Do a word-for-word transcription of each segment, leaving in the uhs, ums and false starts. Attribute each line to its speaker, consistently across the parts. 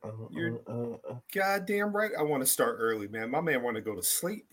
Speaker 1: Uh,
Speaker 2: You're
Speaker 1: uh, uh, uh.
Speaker 2: goddamn right. I want to start early, man. My man want to go to sleep.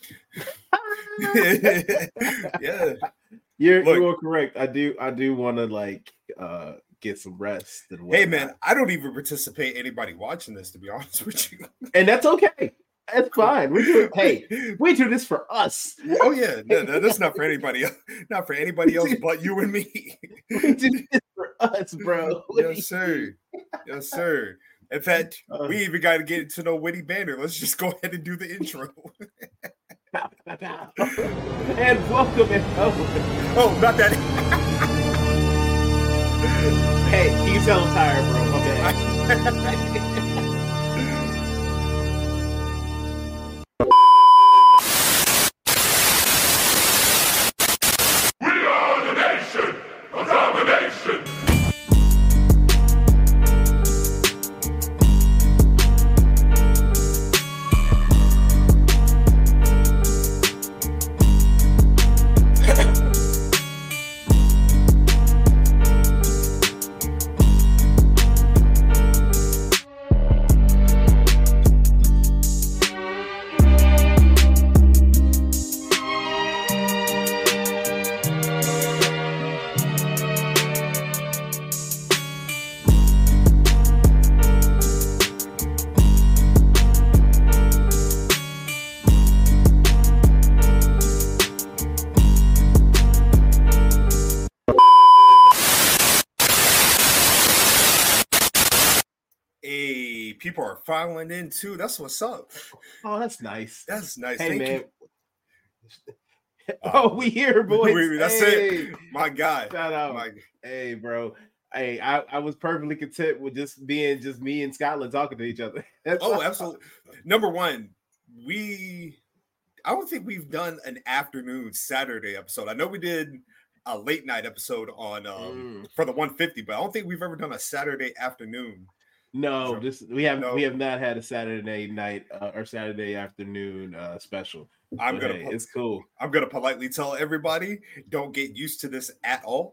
Speaker 2: Yeah.
Speaker 1: You're
Speaker 2: Look,
Speaker 1: you are correct. I do I do want to like uh get some rest and
Speaker 2: hey,
Speaker 1: whatnot.
Speaker 2: man, I don't even participate anybody watching this, to be honest with you.
Speaker 1: And that's okay. That's fine. We do it. Hey, we do this for us.
Speaker 2: Oh yeah, no, no, that's not for anybody else. Not for anybody else but you and me.
Speaker 1: We do this for us, bro.
Speaker 2: Yes, sir. Yes, sir. In fact,
Speaker 1: Uh,
Speaker 2: we even got to get to know Witty Banner. Let's just go ahead and do the intro.
Speaker 1: And welcome and welcome.
Speaker 2: Oh, not that.
Speaker 1: Hey, you can tell I'm tired, bro. My bad.
Speaker 3: We are the nation of domination.
Speaker 2: Hey, people are filing in too. That's what's up.
Speaker 1: Oh, that's nice.
Speaker 2: That's nice.
Speaker 1: Hey,
Speaker 2: Thank
Speaker 1: man.
Speaker 2: you.
Speaker 1: Oh, we here, boys.
Speaker 2: We- that's
Speaker 1: hey.
Speaker 2: it. My guy.
Speaker 1: Shout out.
Speaker 2: My,
Speaker 1: Hey, bro. Hey, I, I was perfectly content with just being just me and Scotland talking to each other. That's
Speaker 2: oh,
Speaker 1: all.
Speaker 2: absolutely. Number one, we. I don't think we've done an afternoon Saturday episode. I know we did a late night episode on um,
Speaker 1: Mm.
Speaker 2: for the one fifty, but I don't think we've ever done a Saturday afternoon.
Speaker 1: No,
Speaker 2: So-
Speaker 1: this we have
Speaker 2: no.
Speaker 1: we have not had a Saturday night uh, or Saturday afternoon uh, special.
Speaker 2: I'm
Speaker 1: But,
Speaker 2: gonna
Speaker 1: hey,
Speaker 2: po-
Speaker 1: it's cool.
Speaker 2: I'm gonna politely tell everybody, don't get used to this at all.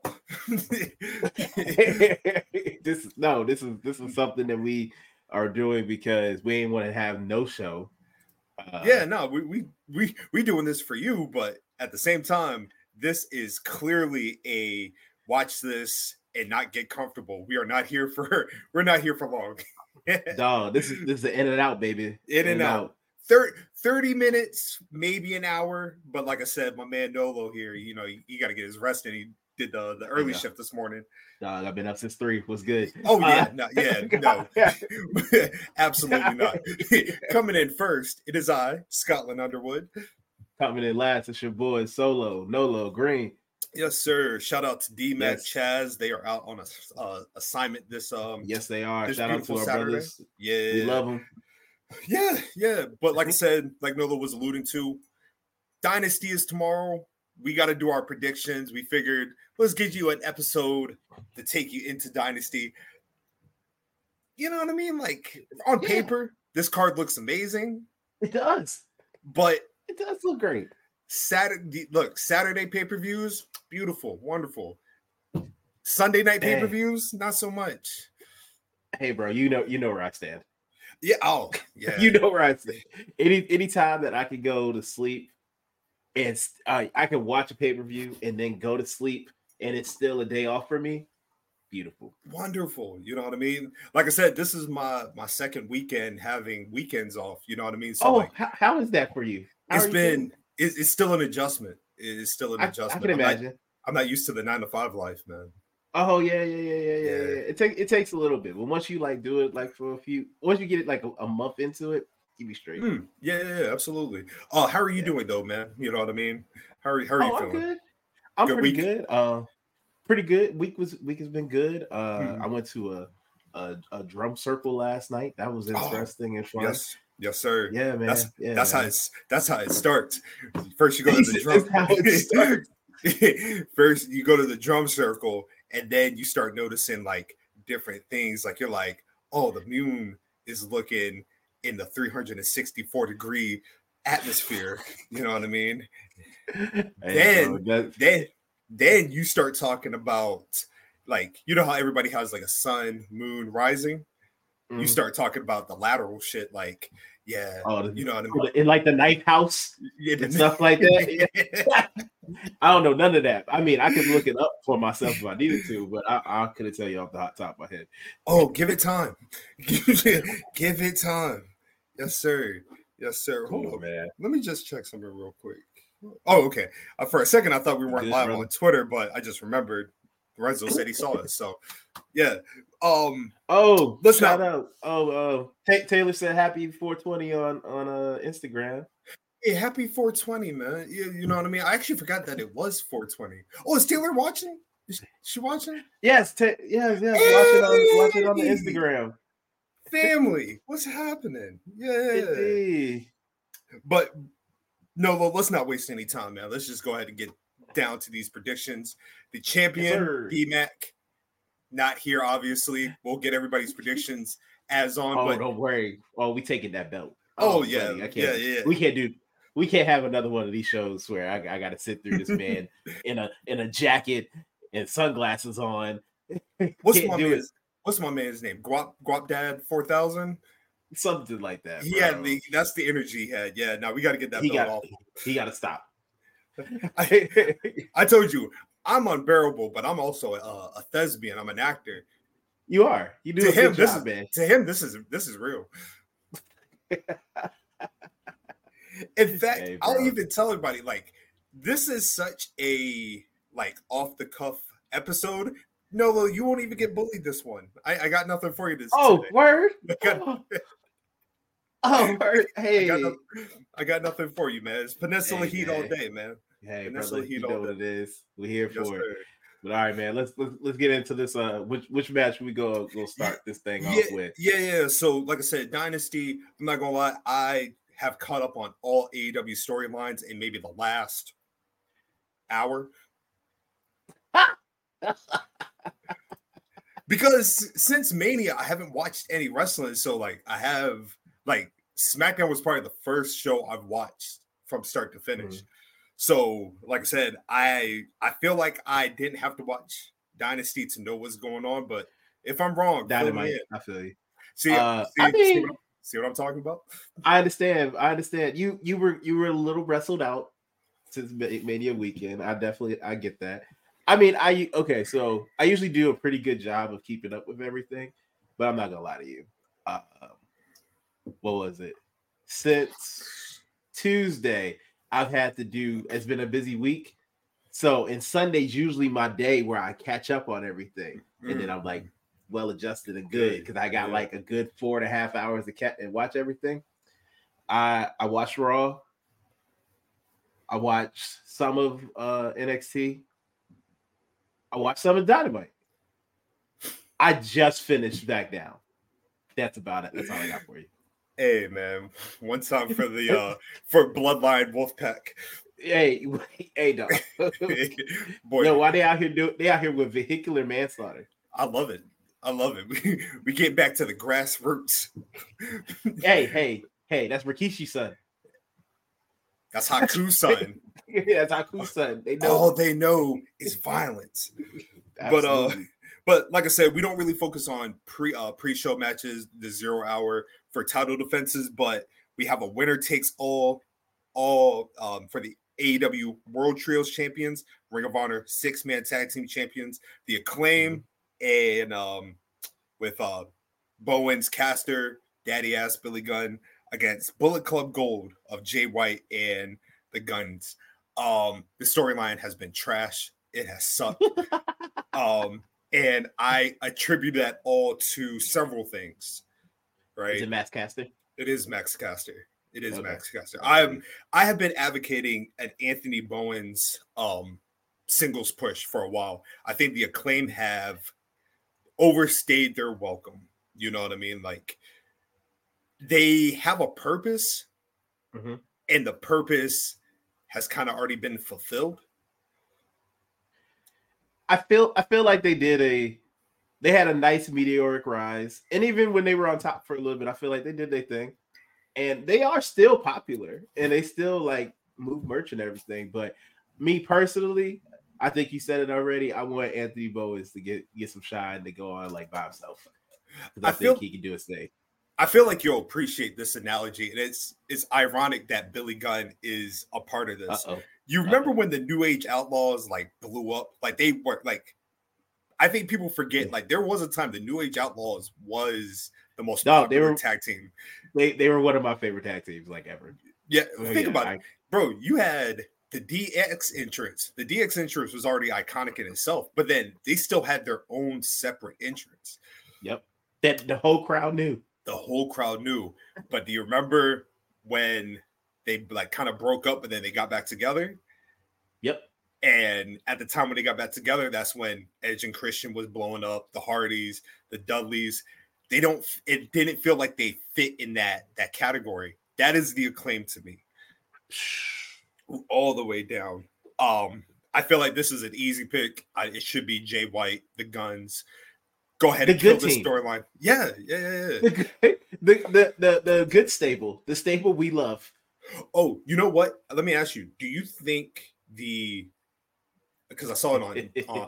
Speaker 1: this no, this is this is something that we are doing because we ain't want to have no show. Uh,
Speaker 2: yeah, no, we we we we doing this for you, but at the same time, this is clearly a watch this and not get comfortable. We are not here for we're not here for long.
Speaker 1: dog. This is this is the in and out, baby.
Speaker 2: In and out. thirty, thirty minutes, maybe an hour. But like I said, my man Nolo here, you know, he, he got to get his rest, and he did the, the early
Speaker 1: Yeah.
Speaker 2: shift this morning.
Speaker 1: Dog, I've been up since three. What's good?
Speaker 2: Oh, yeah.
Speaker 1: Uh,
Speaker 2: no, yeah, no. Absolutely not. Coming in first, it is I, Scotland Underwood.
Speaker 1: Coming in last, it's your boy Solo, Nolo, Green.
Speaker 2: Yes, sir. Shout out to D-Mac,
Speaker 1: Yes.
Speaker 2: Chaz. They are out on a uh, assignment this um
Speaker 1: Yes, they are.
Speaker 2: this
Speaker 1: Shout out to
Speaker 2: beautiful
Speaker 1: our
Speaker 2: Saturday.
Speaker 1: brothers.
Speaker 2: Yeah.
Speaker 1: We love them.
Speaker 2: Yeah, yeah. But like I said, like Nolo was alluding to, Dynasty is tomorrow. We got to do our predictions. We figured let's give you an episode to take you into Dynasty. You know what I mean? Like on
Speaker 1: Yeah.
Speaker 2: paper, this card looks amazing,
Speaker 1: It does.
Speaker 2: but
Speaker 1: It does look great.
Speaker 2: Saturday, look, Saturday pay-per-views, beautiful, wonderful. Sunday night
Speaker 1: Hey.
Speaker 2: pay-per-views, not so much.
Speaker 1: Hey, bro, you know you know where I stand.
Speaker 2: Yeah, oh, yeah.
Speaker 1: You know where I stand. Any anytime that I can go to sleep and uh, I can watch a pay per view and then go to sleep and it's still a day off for me. Beautiful.
Speaker 2: Wonderful, you know what I mean? Like I said, this is my my second weekend having weekends off. You know what I mean? So
Speaker 1: Oh,
Speaker 2: like,
Speaker 1: how, how is that for you? How
Speaker 2: it's
Speaker 1: are you
Speaker 2: been
Speaker 1: feeling?
Speaker 2: it's, it's still an adjustment. It's still an
Speaker 1: I, I
Speaker 2: adjustment.
Speaker 1: can
Speaker 2: I'm not-
Speaker 1: imagine.
Speaker 2: I'm not used to the nine to five life, man.
Speaker 1: Oh yeah, yeah, yeah, yeah, yeah.
Speaker 2: Yeah.
Speaker 1: yeah. It takes it takes a little bit, but once you like do it like for a few, once you get it like a, a month into it, you be straight.
Speaker 2: Hmm, yeah, yeah, yeah, absolutely. Oh, how are you
Speaker 1: Yeah.
Speaker 2: doing though, man? You know what I mean? How are, how are you
Speaker 1: Oh, I'm
Speaker 2: feeling?
Speaker 1: good. I'm
Speaker 2: Good
Speaker 1: pretty
Speaker 2: week?
Speaker 1: good. Uh, pretty good. Week was week has been good. Uh,
Speaker 2: Mhm.
Speaker 1: I went to a, a a drum circle last night. That was interesting and fun.
Speaker 2: Oh, Yes, yes, sir.
Speaker 1: Yeah, man.
Speaker 2: That's
Speaker 1: yeah,
Speaker 2: that's how
Speaker 1: man.
Speaker 2: it's that's how it starts. First you go to the
Speaker 1: This
Speaker 2: drum.
Speaker 1: is how it starts.
Speaker 2: First you go to the drum circle, and then you start noticing like different things. Like you're like, oh, the moon is looking in the three hundred sixty-four degree atmosphere. You know what I mean?
Speaker 1: Hey,
Speaker 2: Then-
Speaker 1: bro, that-
Speaker 2: Then then you start talking about like, you know how everybody has like a sun, moon, rising. mm-hmm. you start talking about the lateral shit, like, yeah,
Speaker 1: oh,
Speaker 2: you know what I
Speaker 1: mean? In like the knife house yeah, and stuff like that. I don't know none of that. I mean, I could look it up for myself if I needed to, but I, I couldn't tell you off the hot top of my head.
Speaker 2: Oh, give it time. Give it time. Yes, sir. Yes, sir. Hold
Speaker 1: cool,
Speaker 2: on,
Speaker 1: man.
Speaker 2: Let me just check something real quick. Oh, okay. Uh, for a second, I thought we weren't Good, live brother. on Twitter, but I just remembered Renzo said he saw us. So, yeah. Um.
Speaker 1: Oh, let's shout not... out. Oh, uh, T- Taylor said happy four twenty on on uh, Instagram.
Speaker 2: Hey, happy four twenty, man. You, you know what I mean? I actually forgot that it was four twenty. Oh, is Taylor watching? Is she watching?
Speaker 1: Yes. Ta- yes. Yes. Hey! Watch it on. Watch it on the Instagram.
Speaker 2: Family, what's happening? Yeah.
Speaker 1: Hey.
Speaker 2: But no, well, let's not waste any time, man. Let's just go ahead and get down to these predictions. The champion, yes, B-Mac, not here, obviously. We'll get everybody's predictions as on.
Speaker 1: Oh,
Speaker 2: but...
Speaker 1: don't worry. Oh, we taking that belt.
Speaker 2: Oh, oh yeah.
Speaker 1: Buddy, I can't,
Speaker 2: yeah, yeah.
Speaker 1: We can't do we can't have another one of these shows where I, I gotta sit through this man in a in a jacket and sunglasses on.
Speaker 2: What's my man's, what's my man's name? Guap Guap Dad four thousand?
Speaker 1: Something like that.
Speaker 2: He had the that's the energy he had. Yeah, now we gotta get that
Speaker 1: he
Speaker 2: belt
Speaker 1: got,
Speaker 2: off.
Speaker 1: He gotta stop.
Speaker 2: I, I told you I'm unbearable, but I'm also a, a thespian. I'm an actor.
Speaker 1: You are. You do
Speaker 2: to
Speaker 1: a
Speaker 2: him,
Speaker 1: good
Speaker 2: this
Speaker 1: job,
Speaker 2: is,
Speaker 1: man.
Speaker 2: To him, this is this is real. In fact, hey, I'll even tell everybody like this is such a like off the cuff episode. No, you won't even get bullied this one. I, I got nothing for you this.
Speaker 1: Oh,
Speaker 2: today.
Speaker 1: word.
Speaker 2: I got,
Speaker 1: oh, word. Hey,
Speaker 2: I got, no, I got nothing for you, man. It's Peninsula hey, Heat man. all day, man.
Speaker 1: Hey, Peninsula brother, Heat you know what it is. We're here
Speaker 2: yes,
Speaker 1: for
Speaker 2: sir.
Speaker 1: it. But all right, man. Let's let's, let's get into this. Uh, which which match we go go start this thing
Speaker 2: yeah,
Speaker 1: off with?
Speaker 2: Yeah, yeah. So, like I said, Dynasty. I'm not gonna lie. I have caught up on all A E W storylines in maybe the last hour. Because since Mania, I haven't watched any wrestling. So, like, I have, like, SmackDown was probably the first show I've watched from start to finish. Mm-hmm. So, like I said, I I feel like I didn't have to watch Dynasty to know what's going on. But if I'm wrong,
Speaker 1: Dynamite, I feel you.
Speaker 2: See,
Speaker 1: uh,
Speaker 2: see,
Speaker 1: I mean,
Speaker 2: see, what I'm, see what I'm talking about?
Speaker 1: I understand. I understand. You you were you were a little wrestled out since Mania weekend. I definitely I get that. I mean, I okay, so I usually do a pretty good job of keeping up with everything, but I'm not gonna lie to you. Uh, what was it? Since Tuesday, I've had to do. It's been a busy week, so and Sunday's usually my day where I catch up on everything, mm. and then I'm like well adjusted and good because I got yeah. like a good four and a half hours to catch and watch everything. I I watched Raw. I watched some of uh, N X T. I watched some of Dynamite. I just finished back down. That's about it. That's all I got for you.
Speaker 2: Hey man, one time for the uh for Bloodline Wolfpack.
Speaker 1: Hey, hey, dog. Boy, no, why they out here do? They out here with vehicular manslaughter.
Speaker 2: I love it. I love it. We we get back to the grassroots.
Speaker 1: hey, hey, hey! That's Rikishi's son.
Speaker 2: That's Haku's son.
Speaker 1: Yeah, that's Haku's son. They know.
Speaker 2: All they know is violence. But uh, but like I said, we don't really focus on pre uh pre-show matches, the zero hour for title defenses, but we have a winner takes all, all um for the A E W World Trios Champions, Ring of Honor six man tag team champions, the Acclaim, mm-hmm. and um with uh Bowens, Caster, Daddy Ass Billy Gunn against Bullet Club Gold of Jay White and the Guns. Um, the storyline has been trash. It has sucked. um, and I attribute that all to several things. Right?
Speaker 1: Is it Max Caster?
Speaker 2: It is Max Caster. It is okay. Max Caster.
Speaker 1: Okay.
Speaker 2: I'm I have been advocating an Anthony Bowens um singles push for a while. I think the Acclaim have overstayed their welcome. You know what I mean? Like they have a purpose,
Speaker 1: mm-hmm.
Speaker 2: and the purpose has kind of already been fulfilled.
Speaker 1: I feel I feel like they did a they had a nice meteoric rise. And even when they were on top for a little bit, I feel like they did their thing. And they are still popular and they still like move merch and everything. But me personally, I think you said it already. I want Anthony Bowens to get, get some shine to go on like by himself. because I,
Speaker 2: I
Speaker 1: think
Speaker 2: feel
Speaker 1: he can do his thing.
Speaker 2: I feel like you'll appreciate this analogy, and it's it's ironic that Billy Gunn is a part of this.
Speaker 1: Uh-oh.
Speaker 2: You remember
Speaker 1: Uh-oh.
Speaker 2: when the New Age Outlaws like blew up? Like they were like, I think people forget. Like there was a time the New Age Outlaws was the most
Speaker 1: No, they
Speaker 2: popular
Speaker 1: were-
Speaker 2: tag team.
Speaker 1: They they were one of my favorite tag teams like ever.
Speaker 2: Yeah,
Speaker 1: Oh,
Speaker 2: think
Speaker 1: yeah,
Speaker 2: about
Speaker 1: I-
Speaker 2: it, bro. You had the D X entrance. The D X entrance was already iconic in itself, but then they still had their own separate entrance.
Speaker 1: Yep. That the whole crowd knew.
Speaker 2: The whole crowd knew. But do you remember when they like kind of broke up, but then they got back together?
Speaker 1: Yep.
Speaker 2: And at the time when they got back together, that's when Edge and Christian was blowing up. The Hardys, the Dudleys, they don't. It didn't feel like they fit in that that category. That is the Acclaim to me, all the way down. Um, I feel like this is an easy pick. I, it should be Jay White, the Guns. Go ahead
Speaker 1: The
Speaker 2: and kill
Speaker 1: good
Speaker 2: this
Speaker 1: team.
Speaker 2: storyline. Yeah, yeah, yeah, yeah.
Speaker 1: The, the the the the good stable, the stable we love.
Speaker 2: Oh, you know what? Let me ask you. Do you think the because I saw it on, on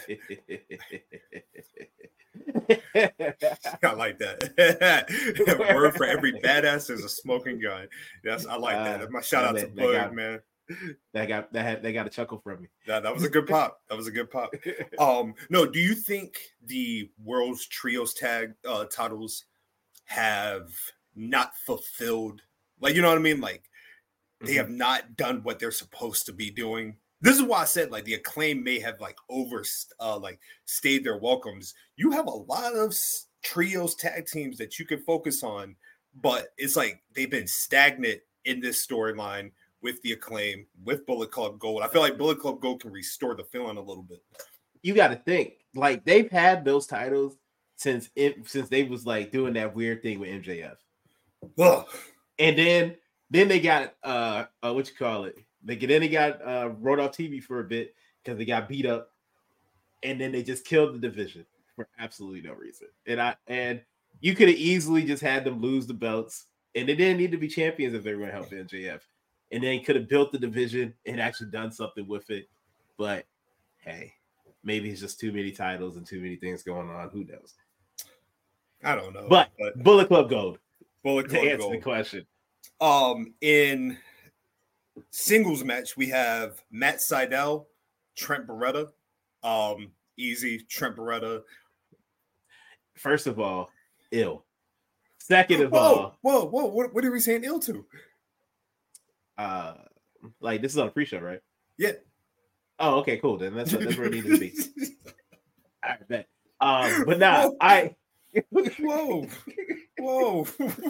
Speaker 2: I like that. Word for every badass is a smoking gun. Yes, I like that.
Speaker 1: Uh,
Speaker 2: My shout out
Speaker 1: that
Speaker 2: to
Speaker 1: man- that
Speaker 2: Bud,
Speaker 1: guy-
Speaker 2: man.
Speaker 1: That got that had, they got a chuckle from me.
Speaker 2: That, that was a good pop. That was a good pop. Um, no, do you think the World's Trios Tag uh, titles have not fulfilled? Like, you know what I mean? Like, they
Speaker 1: Mhm.
Speaker 2: have not done what they're supposed to be doing. This is why I said like the Acclaim may have like over uh, like stayed their welcomes. You have a lot of s- trios tag teams that you can focus on, but it's like they've been stagnant in this storyline with the Acclaim, with Bullet Club Gold. I feel like Bullet Club Gold can restore the feeling a little bit.
Speaker 1: You got to think like they've had those titles since it since they was like doing that weird thing with M J F,
Speaker 2: Ugh.
Speaker 1: and then then they got uh, uh what you call it. They then they got uh wrote off T V for a bit because they got beat up, and then they just killed the division for absolutely no reason. And I and you could have easily just had them lose the belts, and they didn't need to be champions if they were going to help M J F. And then could have built the division and actually done something with it. But hey, maybe it's just too many titles and too many things going on. Who knows?
Speaker 2: I don't know.
Speaker 1: But, Bullet Club Gold
Speaker 2: Bullet
Speaker 1: to
Speaker 2: Club
Speaker 1: answer
Speaker 2: Gold.
Speaker 1: the question.
Speaker 2: Um, in singles match, we have Matt Sydal, Trent Beretta. Um, easy Trent Beretta.
Speaker 1: First of all, ill. Second of
Speaker 2: Whoa,
Speaker 1: all,
Speaker 2: whoa, whoa! What, what are we saying ill to?
Speaker 1: uh, like this is on a pre-show, right?
Speaker 2: Yeah.
Speaker 1: Oh, okay, cool. Then that's that's where it needed to be. I bet. Um, but nah, I.
Speaker 2: Whoa, whoa.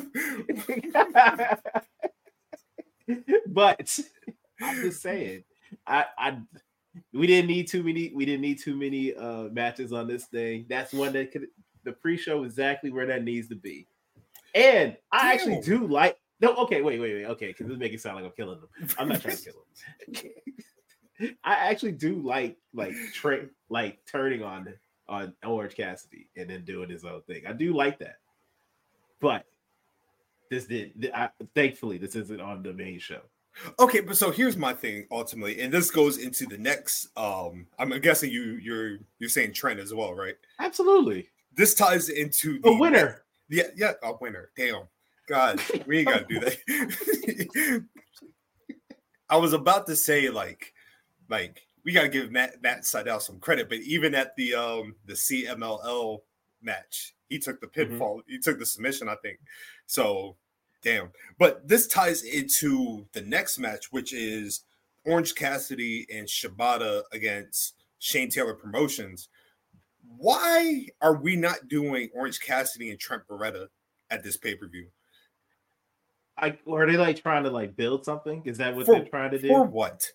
Speaker 1: But I'm just saying, I, I, we didn't need too many. We didn't need too many uh matches on this thing. That's one that could. The pre-show is exactly where that needs to be. And I actually
Speaker 2: Damn.
Speaker 1: do like. No, okay, wait, wait, wait. Okay, because this make it sound like I'm killing them. I'm not trying to kill them. I actually do like like tra- like turning on on Orange Cassidy and then doing his own thing. I do like that, but this did. I, thankfully, this isn't on the main show.
Speaker 2: Okay, but so here's my thing ultimately, and this goes into the next. Um, I'm guessing you you're you're saying Trent as well, right?
Speaker 1: Absolutely,
Speaker 2: This ties into the
Speaker 1: a winner.
Speaker 2: Yeah, yeah, a winner. Damn, God, we ain't gotta do that. I was about to say like, like we gotta give Matt Matt Sydal some credit, but even at the um the C M L L match, he took the pinfall. Mm-hmm. He took the submission, I think. So, damn. But this ties into the next match, which is Orange Cassidy and Shibata against Shane Taylor Promotions. Why are we not doing Orange Cassidy and Trent Beretta at this pay-per-view?
Speaker 1: I, or are they like trying to like build something? Is that what
Speaker 2: For,
Speaker 1: they're trying to do?
Speaker 2: For what?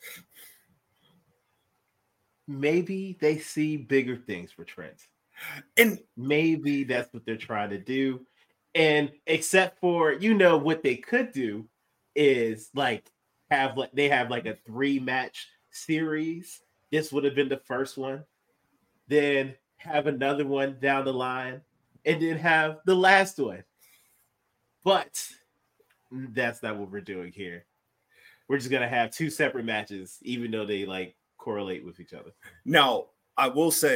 Speaker 1: Maybe they see bigger things for Trent.
Speaker 2: And
Speaker 1: maybe that's what they're trying to do. And except for, you know, what they could do is like have like they have like a three match series. This would have been the first one. Then have another one down the line, and then have the last one. But that's not what we're doing here. We're just gonna have two separate matches, even though they like correlate with each other.
Speaker 2: Now, I will say,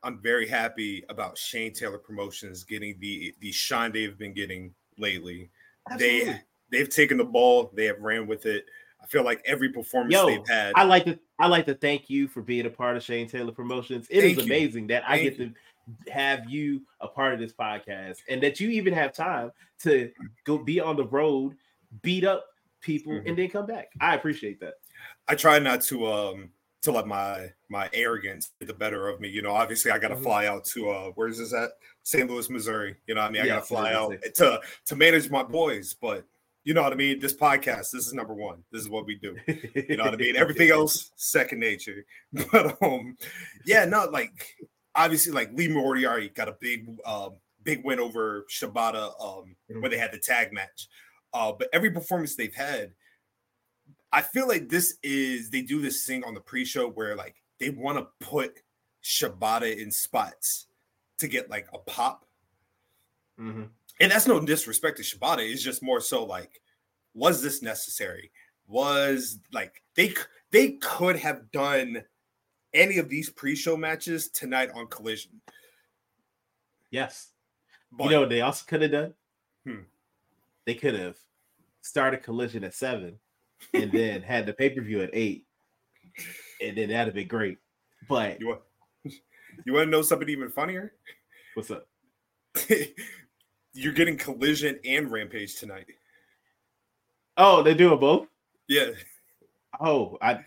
Speaker 2: I'm very happy about Shane Taylor Promotions getting the the shine they've been getting lately. Absolutely. They they've taken the ball, they have ran with it. I feel like every performance
Speaker 1: Yo,
Speaker 2: they've had.
Speaker 1: I like to I like to thank you for being a part of Shane Taylor Promotions. It
Speaker 2: Thank
Speaker 1: is
Speaker 2: you.
Speaker 1: amazing that
Speaker 2: Thank
Speaker 1: I get
Speaker 2: you.
Speaker 1: to have you a part of this podcast and that you even have time to go be on the road, beat up people, mm-hmm. and then come back. I appreciate that.
Speaker 2: I try not to um to let my my arrogance get the better of me. You know, obviously I got to mm-hmm. fly out to uh where's this at? Saint Louis, Missouri. You know what I mean? I yeah, got to fly out to to manage my boys, but you know what I mean? This podcast, this is number one. This is what we do. You know what I mean? Everything else, second nature. But um, yeah, no, like obviously, like Lee Moriarty got a big, um, big win over Shibata um mm-hmm. when they had the tag match. Uh, but every performance they've had, I feel like this is they do this thing on the pre-show where like they want to put Shibata in spots to get like a pop.
Speaker 1: Mm-hmm.
Speaker 2: And that's no disrespect to Shibata. It's just more so like, was this necessary? Was like they they could have done any of these pre-show matches tonight on Collision.
Speaker 1: Yes. But, you know what they also could have done?
Speaker 2: Hmm.
Speaker 1: They could have started Collision at seven and then had the pay-per-view at eight. And then that'd have been great. But
Speaker 2: you want, you want to know something even funnier?
Speaker 1: What's up?
Speaker 2: You're getting Collision and Rampage tonight.
Speaker 1: Oh, they're doing both?
Speaker 2: Yeah.
Speaker 1: Oh, I.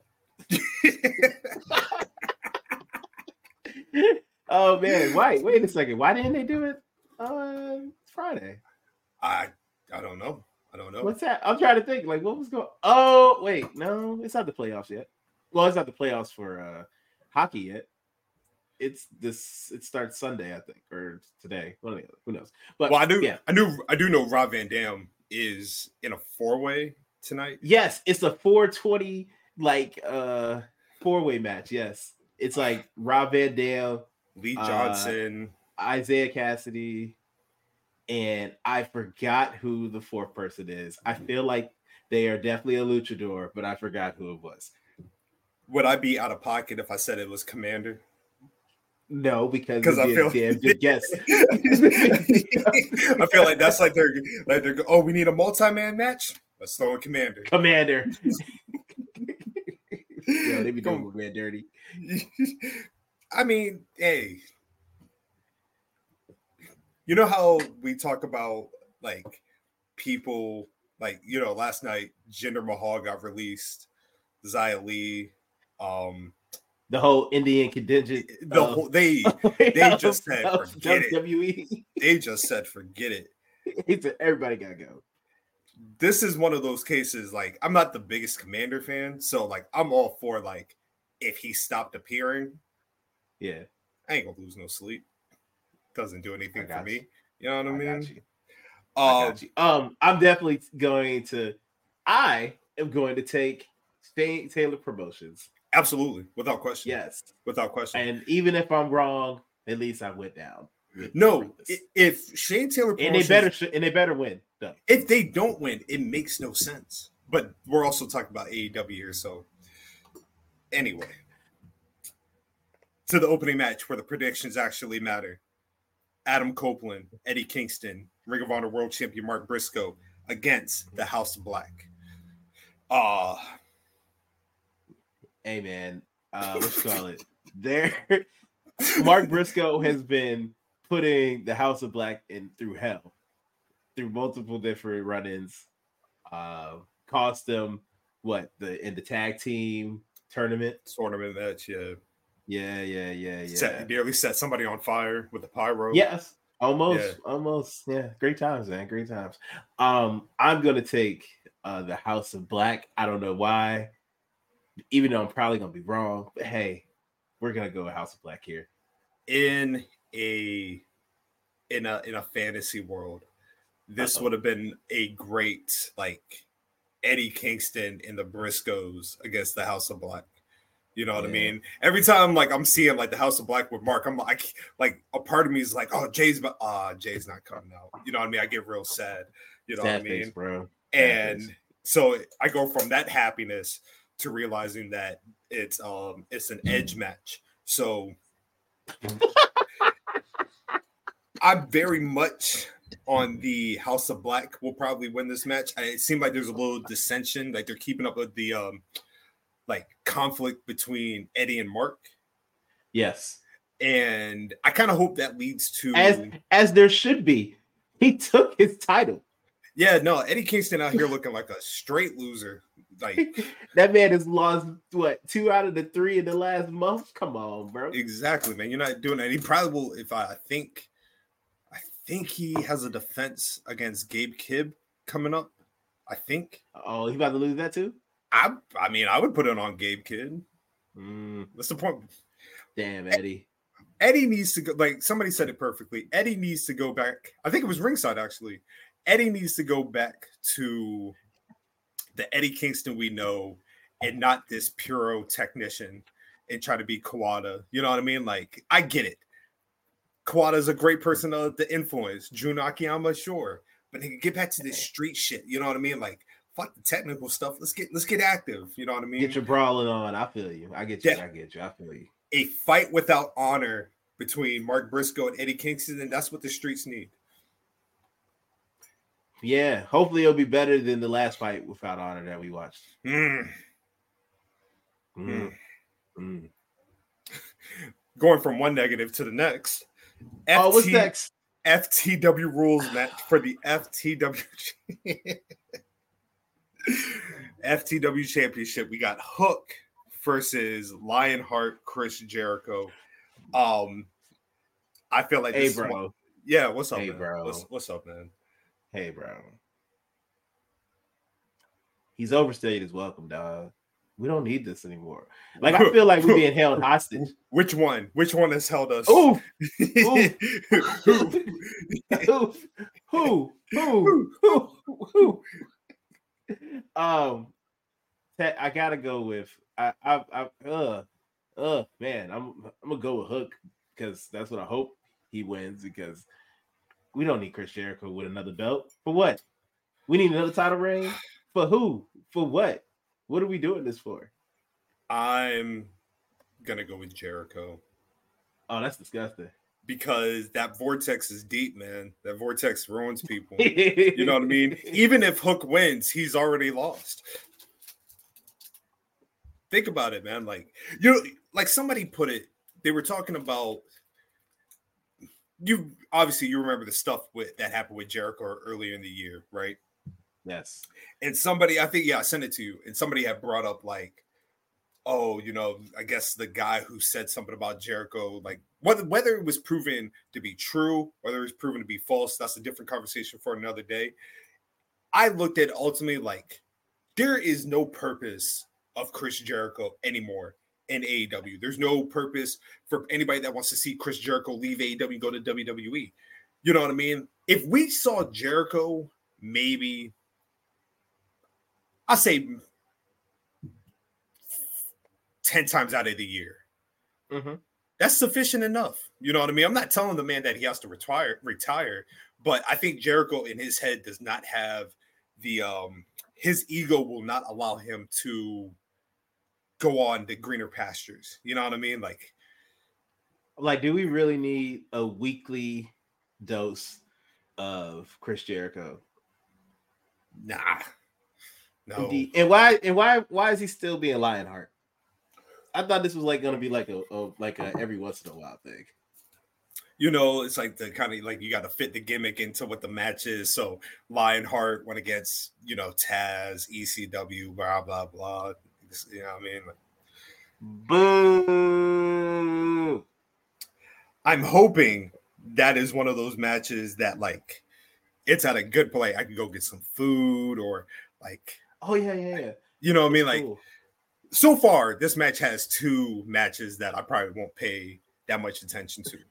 Speaker 1: Oh man, why? Wait a second. Why didn't they do it on Friday?
Speaker 2: I I don't know. I don't know.
Speaker 1: What's that? I'm trying to think. Like, what was going? Oh, wait, no, it's not the playoffs yet. Well, it's not the playoffs for uh, hockey yet. It's this. It starts Sunday, I think, or today. One of the other. Who knows? But
Speaker 2: well, I do.
Speaker 1: Yeah.
Speaker 2: I knew. I do know Rob Van Dam is in a four-way tonight.
Speaker 1: Yes, it's a four twenty like uh four-way match. Yes, it's like Rob Van Dam,
Speaker 2: Lee Johnson,
Speaker 1: uh, Isaiah Cassidy, and I forgot who the fourth person is. I feel like they are definitely a luchador, but I forgot who it was.
Speaker 2: Would I be out of pocket if I said it was Commander?
Speaker 1: No, because
Speaker 2: because I feel
Speaker 1: damn good guess.
Speaker 2: I feel like that's like they're like they're oh, we need a multi-man match. Let's throw in Commander.
Speaker 1: Commander. Yeah, they be doing man dirty.
Speaker 2: I mean, hey, you know how we talk about like people like you know last night Jinder Mahal got released, Xia Li, um.
Speaker 1: The whole Indian contingent.
Speaker 2: The
Speaker 1: of,
Speaker 2: whole they they just said
Speaker 1: of
Speaker 2: forget
Speaker 1: W W E.
Speaker 2: it. They just said forget it.
Speaker 1: He said everybody gotta go.
Speaker 2: This is one of those cases. Like I'm not the biggest Commander fan, so like I'm all for like if he stopped appearing.
Speaker 1: Yeah,
Speaker 2: I ain't gonna lose no sleep. Doesn't do anything for
Speaker 1: you.
Speaker 2: me. You know what I, I mean?
Speaker 1: Got you. Um, I got you. Um, I'm definitely going to. I am going to take Shane Taylor Promotions.
Speaker 2: Absolutely, without question.
Speaker 1: Yes,
Speaker 2: without question.
Speaker 1: And even if I'm wrong, at least I went down.
Speaker 2: No, if Shane Taylor
Speaker 1: and they better and they better win. Though.
Speaker 2: If they don't win, it makes no sense. But we're also talking about A E W here, so anyway, to the opening match where the predictions actually matter. Adam Copeland, Eddie Kingston, Ring of Honor World Champion Mark Briscoe against the House of Black. Uh
Speaker 1: Hey man, uh, what you call it? There, Mark Briscoe has been putting the House of Black in through hell, through multiple different run-ins. Uh, cost them what the in the tag team tournament
Speaker 2: tournament match, yeah,
Speaker 1: yeah, yeah, yeah, yeah.
Speaker 2: Set, nearly set somebody on fire with the pyro.
Speaker 1: Yes, almost,
Speaker 2: yeah.
Speaker 1: almost, yeah. Great times, man. Great times. Um, I'm gonna take uh the House of Black. I don't know why. Even though I'm probably gonna be wrong, but hey, we're gonna go with House of Black here.
Speaker 2: In a in a in a fantasy world, this Uh-oh. would have been a great like Eddie Kingston and the Briscoes against the House of Black. You know what yeah. I mean? Every time like I'm seeing like the House of Black with Mark, I'm like like a part of me is like, oh Jay's but uh Jay's not coming out. You know what I mean? I get real sad. You know
Speaker 1: sad
Speaker 2: what I mean,
Speaker 1: face, bro?
Speaker 2: Sad and face. So I go from that happiness to realizing that it's um it's an edge match. So I'm very much on the House of Black will probably win this match. I, it seemed like there's a little dissension, like they're keeping up with the um like conflict between Eddie and Mark.
Speaker 1: Yes.
Speaker 2: And I kind of hope that leads to
Speaker 1: as as there should be. He took his title.
Speaker 2: Yeah, no, Eddie Kingston out here looking like a straight loser. Like
Speaker 1: that man has lost what two out of the three in the last month. Come on, bro.
Speaker 2: Exactly, man. You're not doing that. He probably will. If I, I think, I think he has a defense against Gabe Kidd coming up. I think.
Speaker 1: Oh, he about to lose that too.
Speaker 2: I, I mean, I would put it on Gabe Kidd.
Speaker 1: Mm.
Speaker 2: What's the point?
Speaker 1: Damn, Eddie.
Speaker 2: Eddie needs to go. Like somebody said it perfectly. Eddie needs to go back. I think it was ringside actually. Eddie needs to go back to the Eddie Kingston we know and not this puro technician and try to be Kawada. You know what I mean? Like, I get it. Kawada is a great person to, to influence. Jun Akiyama, sure. But he can get back to this street shit. You know what I mean? Like, fuck the technical stuff. Let's get let's get active. You know what I mean?
Speaker 1: Get your brawling on. I feel you. I get you.
Speaker 2: Yeah.
Speaker 1: I get you. I feel you.
Speaker 2: A fight without honor between Mark Briscoe and Eddie Kingston, and that's what the streets need.
Speaker 1: Yeah, hopefully it'll be better than the last fight without honor that we watched.
Speaker 2: Mm.
Speaker 1: Mm. Mm.
Speaker 2: Going from one negative to the next.
Speaker 1: F T, oh, what's next?
Speaker 2: F T W rules match for the F T W F T W Championship. We got Hook versus Lionheart, Chris Jericho. Um, I feel like
Speaker 1: hey,
Speaker 2: this
Speaker 1: bro.
Speaker 2: Is one, yeah, what's up,
Speaker 1: hey,
Speaker 2: man?
Speaker 1: bro?
Speaker 2: What's, what's up, man?
Speaker 1: Hey, bro. He's overstayed his welcome, dog. We don't need this anymore. Like, I feel like we're being held hostage.
Speaker 2: Which one? Which one has held us?
Speaker 1: Ooh. Ooh. Who? Who? Who? Who? Who? Who? Um, I gotta go with I. I. I uh. Uh. Man, I'm. I'm gonna go with Hook because that's what I hope he wins because we don't need Chris Jericho with another belt. For what? We need another title reign? For who? For what? What are we doing this for?
Speaker 2: I'm gonna go with Jericho.
Speaker 1: Oh, that's disgusting.
Speaker 2: Because that vortex is deep, man. That vortex ruins people. You know what I mean? Even if Hook wins, he's already lost. Think about it, man. Like, you know, like somebody put it, they were talking about you obviously you remember the stuff with that happened with Jericho earlier in the year, right?
Speaker 1: Yes.
Speaker 2: And somebody, I think, yeah, I sent it to you, and somebody had brought up like, oh, you know, I guess the guy who said something about Jericho, like whether whether it was proven to be true, whether it was proven to be false, that's a different conversation for another day. I looked at ultimately like there is no purpose of Chris Jericho anymore in A E W. There's no purpose for anybody that wants to see Chris Jericho leave A E W and go to W W E. You know what I mean? If we saw Jericho maybe, I say ten times out of the year,
Speaker 1: mm-hmm.
Speaker 2: that's sufficient enough. You know what I mean? I'm not telling the man that he has to retire, retire, but I think Jericho in his head does not have the um his ego will not allow him to go on the greener pastures. You know what I mean? Like,
Speaker 1: like, do we really need a weekly dose of Chris Jericho?
Speaker 2: Nah. No.
Speaker 1: Indeed. And why and why why is he still being Lionheart? I thought this was like gonna be like a, a like a every once in a while thing.
Speaker 2: You know, it's like the kind of like you got to fit the gimmick into what the match is. So Lionheart went against, you know, Taz, E C W, blah blah blah. You know what I mean? Like,
Speaker 1: boo.
Speaker 2: I'm hoping that is one of those matches that like it's at a good play. I can go get some food or like,
Speaker 1: oh yeah, yeah, yeah.
Speaker 2: You know what I mean? Like,
Speaker 1: cool.
Speaker 2: So far, this match has two matches that I probably won't pay that much attention to.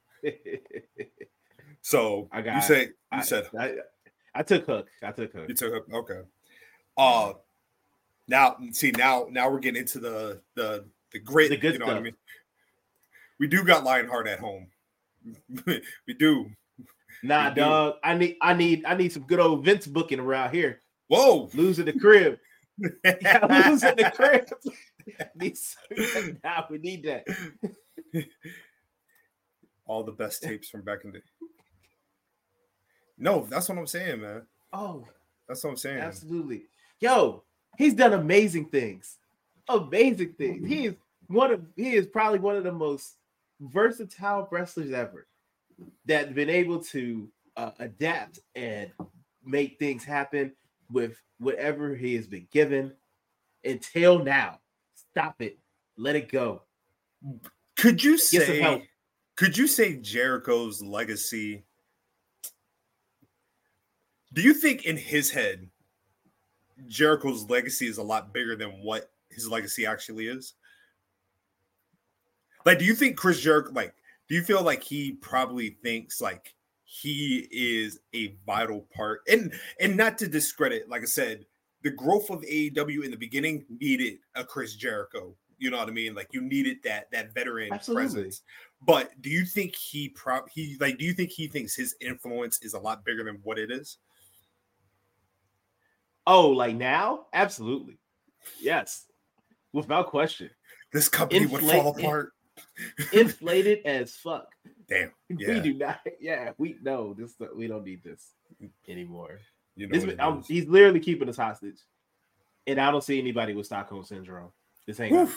Speaker 2: So
Speaker 1: I got
Speaker 2: you say you
Speaker 1: I,
Speaker 2: said
Speaker 1: I, I took Hook. I took Hook.
Speaker 2: You took Hook. Okay. Uh now see now now we're getting into the the the great
Speaker 1: the good
Speaker 2: you know
Speaker 1: stuff.
Speaker 2: what I mean. We do got Lionheart at home. We do.
Speaker 1: Nah,
Speaker 2: we do.
Speaker 1: dog. I need I need I need some good old Vince booking around here.
Speaker 2: Whoa,
Speaker 1: losing the crib. Yeah, losing the crib. Nah, we need that.
Speaker 2: All the best tapes from back in the. No, that's what I'm saying, man.
Speaker 1: Oh,
Speaker 2: that's what I'm saying.
Speaker 1: Absolutely. Yo, he's done amazing things. Amazing things. He is one of he is probably one of the most versatile wrestlers ever that's been able to uh, adapt and make things happen with whatever he has been given until now. Stop it. Let it go.
Speaker 2: Could you say could you say Jericho's legacy? Do you think in his head Jericho's legacy is a lot bigger than what his legacy actually is? Like, do you think Chris Jericho, like, do you feel like he probably thinks like he is a vital part? And and not to discredit, like I said, the growth of A E W in the beginning needed a Chris Jericho. You know what I mean? Like, you needed that that veteran
Speaker 1: Absolutely.
Speaker 2: presence. But do you think he prob he like do you think he thinks his influence is a lot bigger than what it is?
Speaker 1: Oh, like now? Absolutely. Yes. Without question.
Speaker 2: This company Inflate, would fall apart.
Speaker 1: Inflated as fuck.
Speaker 2: Damn. Yeah.
Speaker 1: We do not. Yeah, we know this. We don't need this anymore.
Speaker 2: You know
Speaker 1: this, he's literally keeping us hostage. And I don't see anybody with Stockholm Syndrome. This ain't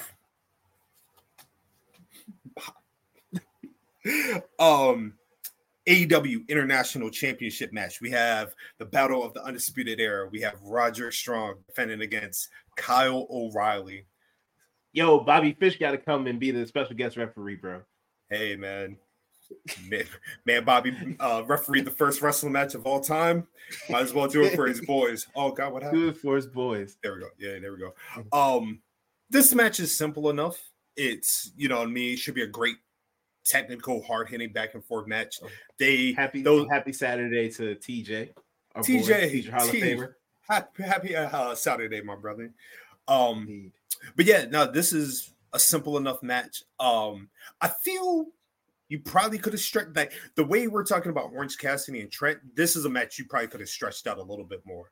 Speaker 2: um A E W International Championship match. We have the Battle of the Undisputed Era. We have Roderick Strong defending against Kyle O'Reilly.
Speaker 1: Yo, Bobby Fish got to come and be the special guest referee, bro.
Speaker 2: Hey, man. Man, man Bobby uh, refereed the first wrestling match of all time. Might as well do it for his boys. Oh, God, what happened?
Speaker 1: Do it for his boys.
Speaker 2: There we go. Yeah, there we go. Um, this match is simple enough. It's, you know what I mean? It should be a great technical, hard-hitting back-and-forth match. They
Speaker 1: happy
Speaker 2: those,
Speaker 1: happy Saturday to T J.
Speaker 2: T J,
Speaker 1: boy, T J Hall of Famer.
Speaker 2: Happy, happy uh, Saturday, my brother. Um, Indeed. But yeah, no, this is a simple enough match. Um, I feel you probably could have stretched like the way we're talking about Orange Cassidy and Trent. This is a match you probably could have stretched out a little bit more.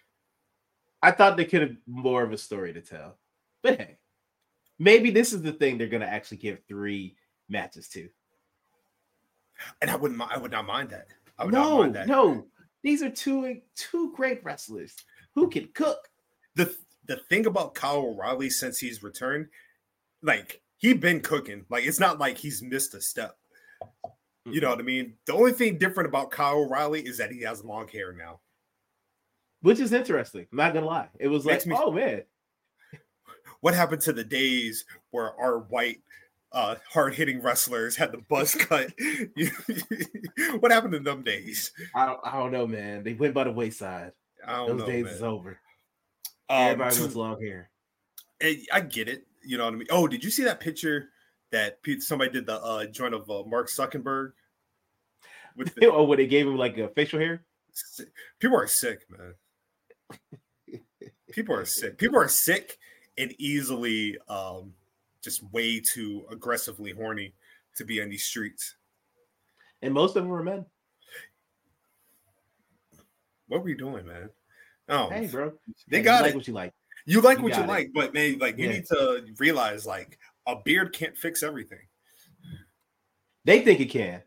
Speaker 1: I thought they could have more of a story to tell, but hey, maybe this is the thing they're going to actually give three matches to.
Speaker 2: And I wouldn't. I would not mind that. I would
Speaker 1: no,
Speaker 2: not mind that.
Speaker 1: No, these are two two great wrestlers who can cook.
Speaker 2: The the thing about Kyle O'Reilly since he's returned, like he's been cooking. Like it's not like he's missed a step. You know what I mean? The only thing different about Kyle O'Reilly is that he has long hair now,
Speaker 1: which is interesting. I'm not gonna lie. It was like, me, oh man,
Speaker 2: what happened to the days where our white, uh, hard-hitting wrestlers had the buzz cut? What happened in them days?
Speaker 1: I don't, I don't know, man. They went by the wayside.
Speaker 2: I don't
Speaker 1: Those
Speaker 2: know,
Speaker 1: days
Speaker 2: man.
Speaker 1: is over.
Speaker 2: Um,
Speaker 1: Everybody wants long hair.
Speaker 2: I get it. You know what I mean? Oh, did you see that picture that somebody did the uh, joint of uh, Mark Zuckerberg?
Speaker 1: With the, oh, when they gave him like a facial hair?
Speaker 2: People are sick, man. People are sick. People are sick and easily um, just way too aggressively horny to be on these streets.
Speaker 1: And most of them are men.
Speaker 2: What were you doing, man? Oh,
Speaker 1: hey, bro.
Speaker 2: They
Speaker 1: hey,
Speaker 2: got
Speaker 1: you
Speaker 2: it.
Speaker 1: like what you like.
Speaker 2: You like
Speaker 1: you
Speaker 2: what you
Speaker 1: it.
Speaker 2: like, but man, like you yeah. need to realize, like a beard can't fix everything.
Speaker 1: They think it can.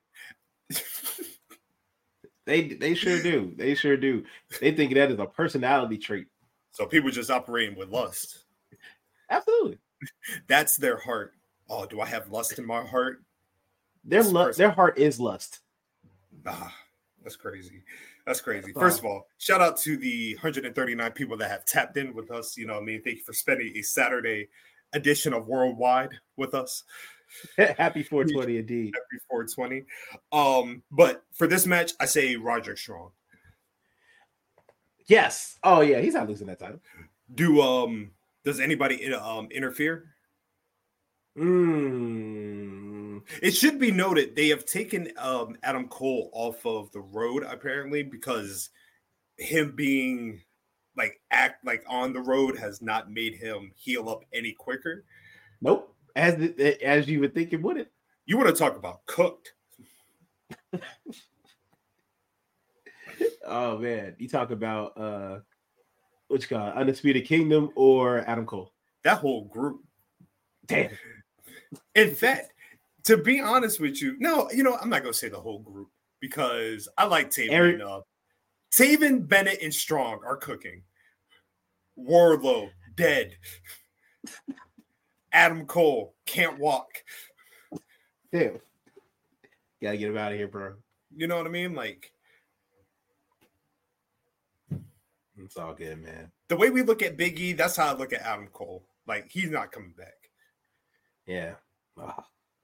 Speaker 1: they they sure do. They sure do. They think that is a personality trait.
Speaker 2: So people just operating with lust.
Speaker 1: Absolutely.
Speaker 2: That's their heart. Oh, do I have lust in my heart?
Speaker 1: Their lu- their heart is lust.
Speaker 2: Ah, that's crazy. That's crazy. First of all, shout out to the one hundred thirty-nine people that have tapped in with us. You know what I mean? Thank you for spending a Saturday edition of Worldwide with us.
Speaker 1: Happy four twenty indeed.
Speaker 2: Happy four twenty. Um, but for this match, I say Roderick Strong.
Speaker 1: Yes. Oh yeah, he's not losing that title.
Speaker 2: Do um does anybody um interfere?
Speaker 1: Mm.
Speaker 2: It should be noted they have taken um, Adam Cole off of the road apparently because him being like act like on the road has not made him heal up any quicker.
Speaker 1: Nope, as the, as you would think it wouldn't.
Speaker 2: You want to talk about cooked?
Speaker 1: Oh man, you talk about uh, what you call it, Undisputed Kingdom or Adam Cole?
Speaker 2: That whole group.
Speaker 1: Damn.
Speaker 2: In fact, to be honest with you, no, you know, I'm not gonna say the whole group because I like Taven
Speaker 1: Eric-
Speaker 2: and uh, Taven, Bennett, and Strong are cooking. Wardlow dead. Adam Cole can't walk.
Speaker 1: Damn. Gotta get him out of here, bro.
Speaker 2: You know what I mean? Like,
Speaker 1: It's all good, man.
Speaker 2: the way we look at Big E, that's how I look at Adam Cole. Like, he's not coming back.
Speaker 1: Yeah. Oh.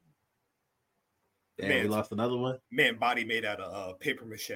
Speaker 1: Damn,
Speaker 2: Man.
Speaker 1: we lost another one.
Speaker 2: Man, body made out of uh, paper mache.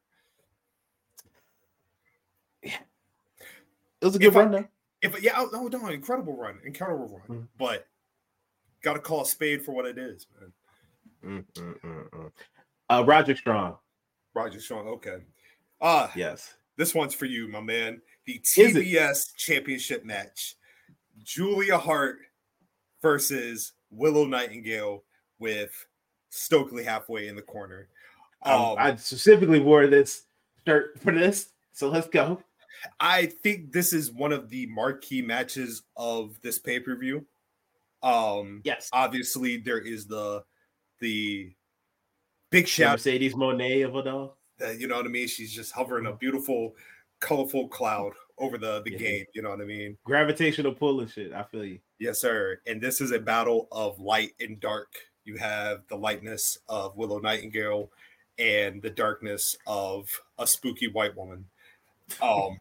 Speaker 1: It was a good
Speaker 2: If I-
Speaker 1: run, though.
Speaker 2: If yeah, oh, no, no, incredible run, incredible run.
Speaker 1: Mm-hmm.
Speaker 2: But gotta call a spade for what it is, man.
Speaker 1: Mm, mm, mm, mm. Uh, Roger Strong.
Speaker 2: Roger Strong, okay. Uh
Speaker 1: Yes.
Speaker 2: this one's for you, my man. The
Speaker 1: Is it?
Speaker 2: T B S championship match. Julia Hart versus Willow Nightingale with Stokely halfway in the corner.
Speaker 1: Um,
Speaker 2: Um,
Speaker 1: I specifically wore this shirt for this, so let's go.
Speaker 2: I think this is one of the marquee matches of this pay-per-view. Um,
Speaker 1: Yes.
Speaker 2: obviously there is the the big
Speaker 1: The
Speaker 2: shout.
Speaker 1: Mercedes Monet of it all.
Speaker 2: Uh, you know what I mean? She's just hovering a beautiful, colorful cloud over the the
Speaker 1: Yeah.
Speaker 2: game. You know what I mean?
Speaker 1: Gravitational pull and shit. I feel you.
Speaker 2: Yes, sir. And this is a battle of light and dark. You have the lightness of Willow Nightingale and the darkness of a spooky white woman. Um,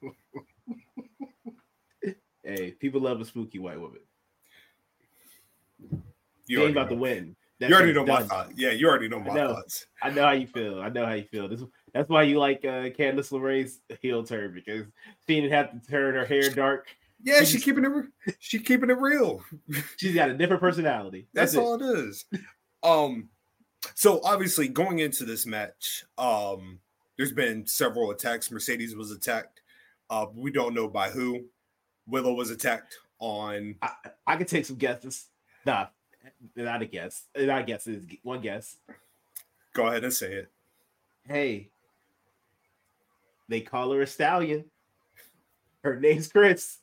Speaker 1: Hey, people love a spooky white woman.
Speaker 2: you
Speaker 1: You
Speaker 2: already
Speaker 1: ain't about
Speaker 2: know.
Speaker 1: to win. That
Speaker 2: You already
Speaker 1: thing's
Speaker 2: know my
Speaker 1: done.
Speaker 2: thoughts. Yeah, you already know my
Speaker 1: I know.
Speaker 2: thoughts.
Speaker 1: I know how you feel. I know how you feel. This, that's why you like uh, Candice LeRae's heel turn, because she didn't have to turn her hair dark.
Speaker 2: Yeah,
Speaker 1: She
Speaker 2: she
Speaker 1: just-
Speaker 2: keeping it. re- She keeping it real.
Speaker 1: She's got a different personality.
Speaker 2: That's,
Speaker 1: That's, it.
Speaker 2: all it is. Um, so obviously going into this match, um, there's been several attacks. Mercedes was attacked. Uh, we don't know by who. Willow was attacked on.
Speaker 1: I, I could take some guesses. Nah, not a guess. Not a guess. It's one guess.
Speaker 2: Go ahead and say it.
Speaker 1: Hey, they call her a stallion. Her name's Chris.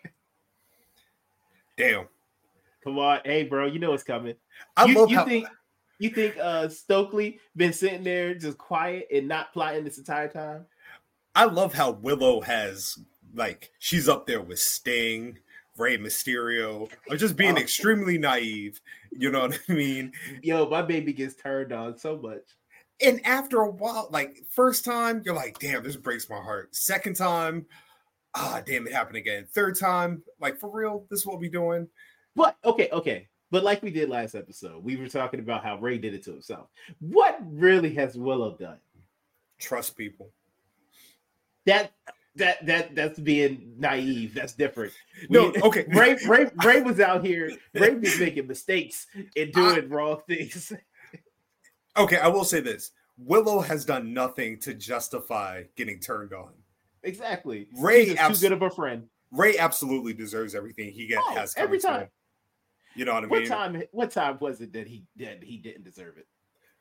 Speaker 2: Damn.
Speaker 1: Come on, hey, bro, you know what's coming.
Speaker 2: I
Speaker 1: you,
Speaker 2: love
Speaker 1: you
Speaker 2: how
Speaker 1: think you think uh Stokely been sitting there just quiet and not plotting this entire time?
Speaker 2: I love how Willow has like she's up there with Sting, Rey Mysterio, or just being
Speaker 1: Oh.
Speaker 2: extremely naive. You know what I mean?
Speaker 1: Yo, my baby gets turned on so much.
Speaker 2: And after a while, like first time, you're like, damn, this breaks my heart. Second time, ah, damn, it happened again. Third time, like for real, this is what we doing.
Speaker 1: But okay, okay. But like we did last episode, we were talking about how Ray did it to himself. What really has Willow done?
Speaker 2: Trust people.
Speaker 1: That that that that's being naive. That's different.
Speaker 2: No,
Speaker 1: We-
Speaker 2: okay.
Speaker 1: Ray Ray Ray was out here. Ray was making mistakes and doing wrong things.
Speaker 2: Okay, I will say this. Willow has done nothing to justify getting turned on.
Speaker 1: Exactly.
Speaker 2: Ray
Speaker 1: She's just
Speaker 2: abs-
Speaker 1: too good of a friend.
Speaker 2: Ray absolutely deserves everything he get,
Speaker 1: Oh,
Speaker 2: has
Speaker 1: every
Speaker 2: coming to
Speaker 1: time.
Speaker 2: him. You know what I
Speaker 1: What
Speaker 2: mean?
Speaker 1: time? What time was it that he did? He didn't deserve it,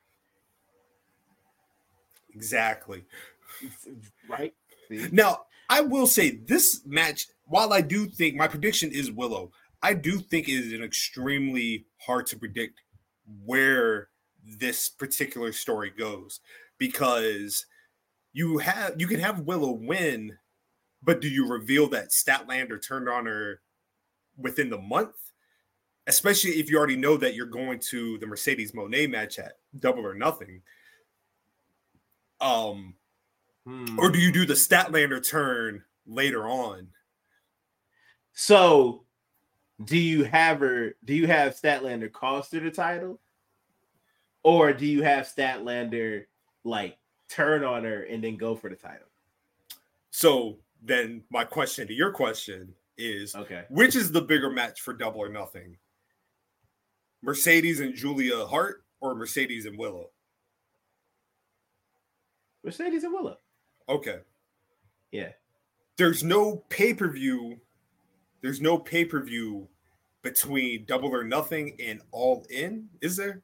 Speaker 2: Exactly.
Speaker 1: right? See?
Speaker 2: Now, I will say this match, while I do think my prediction is Willow, I do think it is an extremely hard to predict where this particular story goes because you have you can have Willow win, but do you reveal that Statlander turned on her within the month? Especially if you already know that you're going to the Mercedes Monet match at Double or Nothing. Um,
Speaker 1: Hmm.
Speaker 2: or do you do the Statlander turn later on?
Speaker 1: So, do you have her? Do you have Statlander cost her the title, or do you have Statlander like turn on her and then go for the title?
Speaker 2: So then my question to your question is,
Speaker 1: Okay.
Speaker 2: which is the bigger match for Double or Nothing? Mercedes and Julia Hart or Mercedes and Willow?
Speaker 1: Mercedes and Willow.
Speaker 2: Okay.
Speaker 1: Yeah.
Speaker 2: There's no pay-per-view. There's no pay-per-view between Double or Nothing and All In, is there?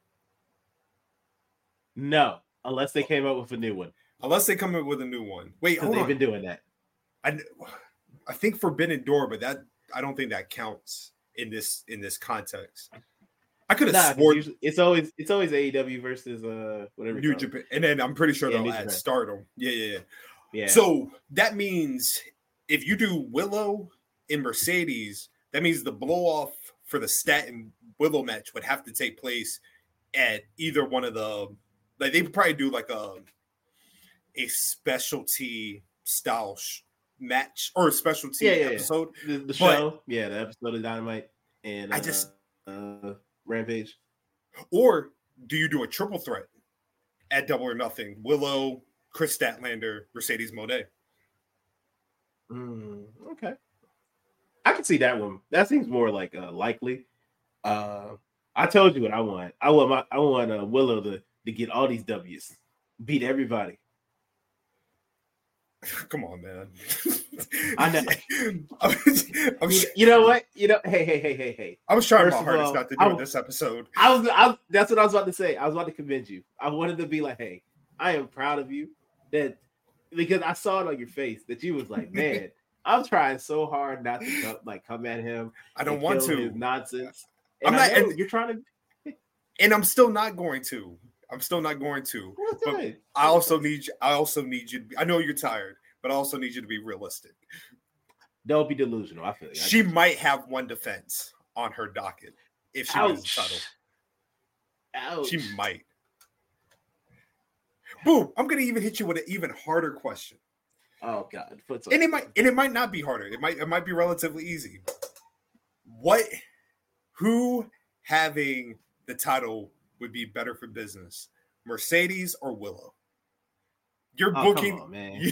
Speaker 1: No, unless they came up with a new one.
Speaker 2: Unless they come up with a new one. Wait,
Speaker 1: Because
Speaker 2: hold
Speaker 1: they've
Speaker 2: on.
Speaker 1: been doing that.
Speaker 2: I, I think Forbidden Door, but that I don't think that counts in this in this context. I could have
Speaker 1: Nah, 'cause
Speaker 2: sworn
Speaker 1: usually, it's always it's always A E W versus uh whatever.
Speaker 2: New
Speaker 1: it's called.
Speaker 2: Japan, and then I'm pretty sure
Speaker 1: Yeah,
Speaker 2: they'll
Speaker 1: New
Speaker 2: add
Speaker 1: Japan.
Speaker 2: Stardom. Yeah, yeah, yeah.
Speaker 1: Yeah.
Speaker 2: So that means if you do Willow and Mercedes, that means the blow off for the Stat and Willow match would have to take place at either one of the. Like they would probably do like a a specialty style sh- match or a specialty
Speaker 1: Yeah, yeah, yeah.
Speaker 2: episode.
Speaker 1: the, the
Speaker 2: But-
Speaker 1: show, yeah, the episode of Dynamite and uh,
Speaker 2: I just-
Speaker 1: uh, Rampage.
Speaker 2: Or do you do a triple threat at Double or Nothing? Willow, Chris Statlander, Mercedes Moné.
Speaker 1: Mm, okay, I can see that one. That seems more like uh, likely. Uh, I told you what I want. I want my I want uh, Willow to to get all these W's, beat everybody.
Speaker 2: Come on, man.
Speaker 1: I know.
Speaker 2: I was, I
Speaker 1: You,
Speaker 2: was,
Speaker 1: you know what? You know, hey, hey, hey, hey, hey.
Speaker 2: I was trying
Speaker 1: First
Speaker 2: my
Speaker 1: of
Speaker 2: hardest
Speaker 1: all,
Speaker 2: not to do
Speaker 1: I
Speaker 2: it
Speaker 1: w-
Speaker 2: this episode.
Speaker 1: I was, I was, that's what I was about to say. I was about to convince you. I wanted to be like, hey, I am proud of you that because I saw it on your face that you was like, man, I'm trying so hard not to come, like come at him.
Speaker 2: I don't
Speaker 1: and
Speaker 2: want
Speaker 1: kill
Speaker 2: to.
Speaker 1: his nonsense.
Speaker 2: I'm
Speaker 1: And I
Speaker 2: not-
Speaker 1: know
Speaker 2: and-
Speaker 1: you're trying to.
Speaker 2: And I'm still not going to. I'm still not going to.
Speaker 1: That's
Speaker 2: But
Speaker 1: right.
Speaker 2: I also need you. I also need you to be, I know you're tired, but I also need you to be realistic.
Speaker 1: Don't be delusional. I feel you. I
Speaker 2: She
Speaker 1: get you.
Speaker 2: might have one defense on her docket if she wins the title.
Speaker 1: Ouch. Ouch.
Speaker 2: She might. Boom! I'm gonna even hit you with an even harder question.
Speaker 1: Oh God. Foot's
Speaker 2: And it might and it might not be harder. It might it might be relatively easy. What who having the title would be better for business? Mercedes or Willow? You're
Speaker 1: Oh,
Speaker 2: booking
Speaker 1: come on, man.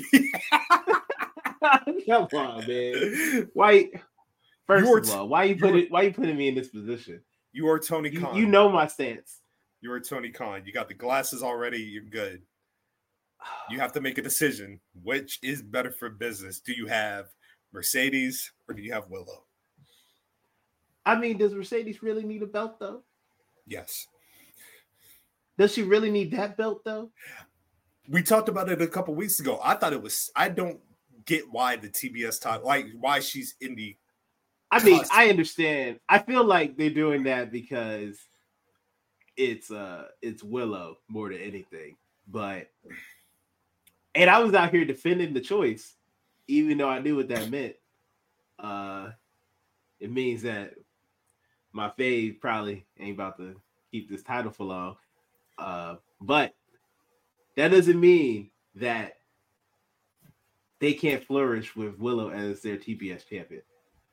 Speaker 1: Come on, man. Why? First
Speaker 2: You are
Speaker 1: of
Speaker 2: t-
Speaker 1: all, why you
Speaker 2: you
Speaker 1: put
Speaker 2: are-
Speaker 1: it? Why you putting me in this position?
Speaker 2: you are Tony
Speaker 1: You,
Speaker 2: Khan.
Speaker 1: you know my stance.
Speaker 2: You are Tony Khan. You got the glasses already. You're good. You have to make a decision. Which is better for business? Do you have Mercedes or do you have Willow?
Speaker 1: I mean, does Mercedes really need a belt though?
Speaker 2: Yes.
Speaker 1: Does she really need that belt though?
Speaker 2: We talked about it a couple weeks ago. I thought it was. I don't get why the T B S title, like why she's in the.
Speaker 1: I mean,
Speaker 2: Cusp.
Speaker 1: I understand. I feel like they're doing that because it's uh it's Willow more than anything. But and I was out here defending the choice, even though I knew what that meant. Uh it means that my fave probably ain't about to keep this title for long. Uh, but that doesn't mean that they can't flourish with Willow as their T B S champion.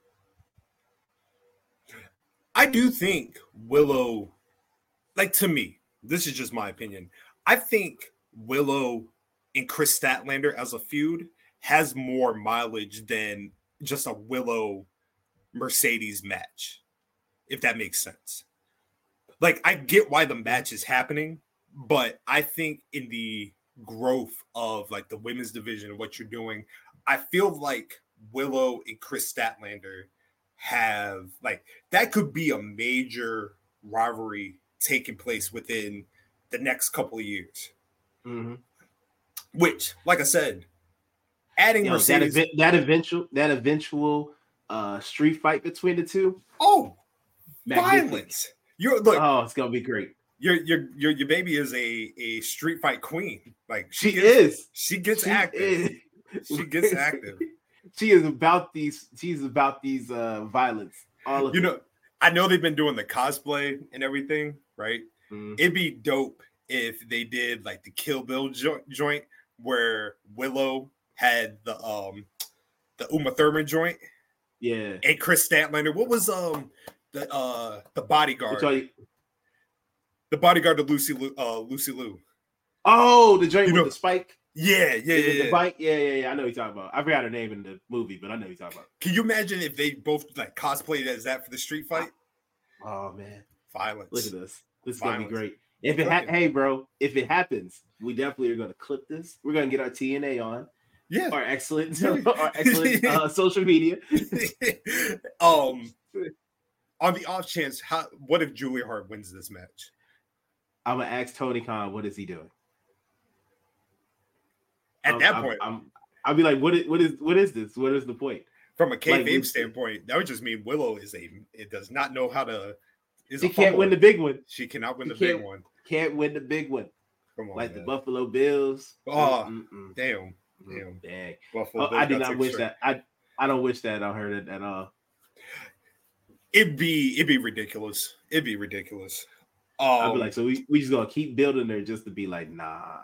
Speaker 2: I do think Willow, like to me, this is just my opinion. I think Willow and Chris Statlander as a feud has more mileage than just a Willow Mercedes match, if that makes sense. Like, I get why the match is happening, but I think in the growth of like the women's division and what you're doing, I feel like Willow and Chris Statlander have like that could be a major rivalry taking place within the next couple of years.
Speaker 1: Mm-hmm.
Speaker 2: Which, like I said, adding
Speaker 1: You know, that,
Speaker 2: Mercedes.
Speaker 1: event, that eventual that eventual uh, street fight between the two.
Speaker 2: oh,
Speaker 1: magnificent.
Speaker 2: violence! You're look.
Speaker 1: Oh, it's gonna be great.
Speaker 2: Your your your your baby is a a street fight queen. Like
Speaker 1: She
Speaker 2: gets,
Speaker 1: is.
Speaker 2: She gets
Speaker 1: She
Speaker 2: active.
Speaker 1: is.
Speaker 2: She gets active.
Speaker 1: She is about these. She's about these uh, violence. All of
Speaker 2: You
Speaker 1: it.
Speaker 2: know, I know they've been doing the cosplay and everything, right?
Speaker 1: Mhm.
Speaker 2: It'd be dope if they did like the Kill Bill jo- joint where Willow had the um the Uma Thurman joint
Speaker 1: Yeah.
Speaker 2: and Chris Statlander. What was um the uh the bodyguard?
Speaker 1: Which are you-
Speaker 2: The bodyguard to Lucy Lou, uh Lucy Liu.
Speaker 1: Oh, the joint
Speaker 2: You
Speaker 1: with
Speaker 2: know-
Speaker 1: the spike.
Speaker 2: Yeah, yeah,
Speaker 1: The-
Speaker 2: yeah.
Speaker 1: The
Speaker 2: yeah.
Speaker 1: bike. Yeah, yeah, yeah. I know what you're talking about. I forgot her name in the movie, but I know what you're talking about.
Speaker 2: Can you imagine if they both like cosplayed as that for the street fight?
Speaker 1: Oh man,
Speaker 2: Violence.
Speaker 1: look at this. This is gonna be
Speaker 2: Violence.
Speaker 1: great. If it ha- hey, bro, if it happens, we definitely are gonna clip this. We're gonna get our T N A on.
Speaker 2: Yeah.
Speaker 1: Our excellent, our excellent uh, social media.
Speaker 2: um, on the off chance, how what if Julia Hart wins this match?
Speaker 1: I'm gonna ask Tony Khan, what is he doing?
Speaker 2: At
Speaker 1: I'm-
Speaker 2: that
Speaker 1: I'm-
Speaker 2: point,
Speaker 1: I'm, I'll be like, what is, what is, what is this? What is the point?
Speaker 2: from a kayfabe
Speaker 1: like,
Speaker 2: standpoint, that would just mean Willow is a it does not know how to is
Speaker 1: She
Speaker 2: a
Speaker 1: can't
Speaker 2: fumbler.
Speaker 1: win the big one.
Speaker 2: She cannot win
Speaker 1: She
Speaker 2: the big
Speaker 1: can't-
Speaker 2: one.
Speaker 1: Can't win the big one.
Speaker 2: Come on,
Speaker 1: Like
Speaker 2: man.
Speaker 1: the Buffalo Bills.
Speaker 2: Oh,
Speaker 1: Mm-mm-mm.
Speaker 2: damn. Damn.
Speaker 1: Dang.
Speaker 2: Buffalo
Speaker 1: Oh,
Speaker 2: Bills
Speaker 1: I do
Speaker 2: gotta
Speaker 1: not
Speaker 2: take
Speaker 1: wish
Speaker 2: straight.
Speaker 1: that. I I don't wish that on her at, at all.
Speaker 2: It'd be it'd be ridiculous. It'd be ridiculous. Um,
Speaker 1: I'd be like, so we, we just gonna keep building her just to be like, nah.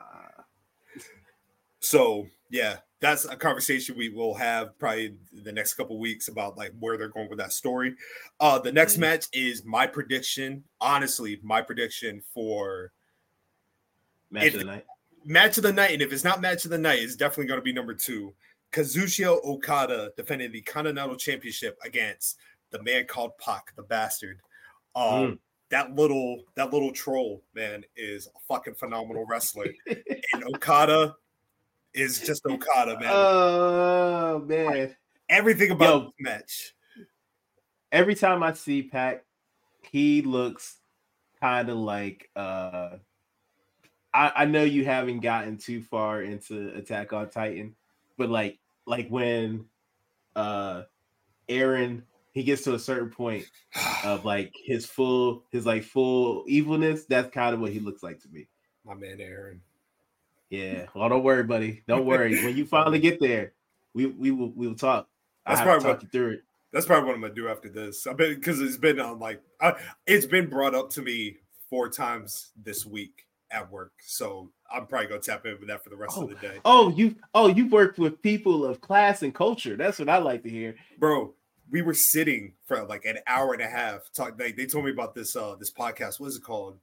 Speaker 2: So yeah, that's a conversation we will have probably the next couple weeks about like where they're going with that story. Uh, the next
Speaker 1: Mhm.
Speaker 2: match is my prediction. Honestly, my prediction for
Speaker 1: Match
Speaker 2: If-
Speaker 1: of the night.
Speaker 2: match of the night, and if it's not match of the night, it's definitely going to be number two. Kazuchika Okada defending the Continental Championship against the man called Pac, the bastard. Um,
Speaker 1: Mm.
Speaker 2: That little that little troll man is a fucking phenomenal wrestler, and Okada is just Okada, man.
Speaker 1: Oh man.
Speaker 2: Everything about
Speaker 1: Yo.
Speaker 2: this match.
Speaker 1: Every time I see Pac, he looks kind of like uh I, I know you haven't gotten too far into Attack on Titan, but like like when uh Aaron he gets to a certain point of like his full his like full evilness, that's kind of what he looks like to me.
Speaker 2: My man Aaron.
Speaker 1: Yeah. Well, don't worry, buddy. Don't worry. When you finally get there, we we will we will talk. I
Speaker 2: That's
Speaker 1: have to
Speaker 2: probably
Speaker 1: talk
Speaker 2: what-
Speaker 1: you through it.
Speaker 2: That's probably what I'm gonna do after this. I bet because it's been on like I, it's been brought up to me four times this week at work, so I'm probably gonna tap in with that for the rest of the day,
Speaker 1: Oh, you oh you worked with people of class and culture. That's what I like to hear.
Speaker 2: bro. We were sitting for like an hour and a half. Talk. They, they told me about this uh this podcast. What is it called?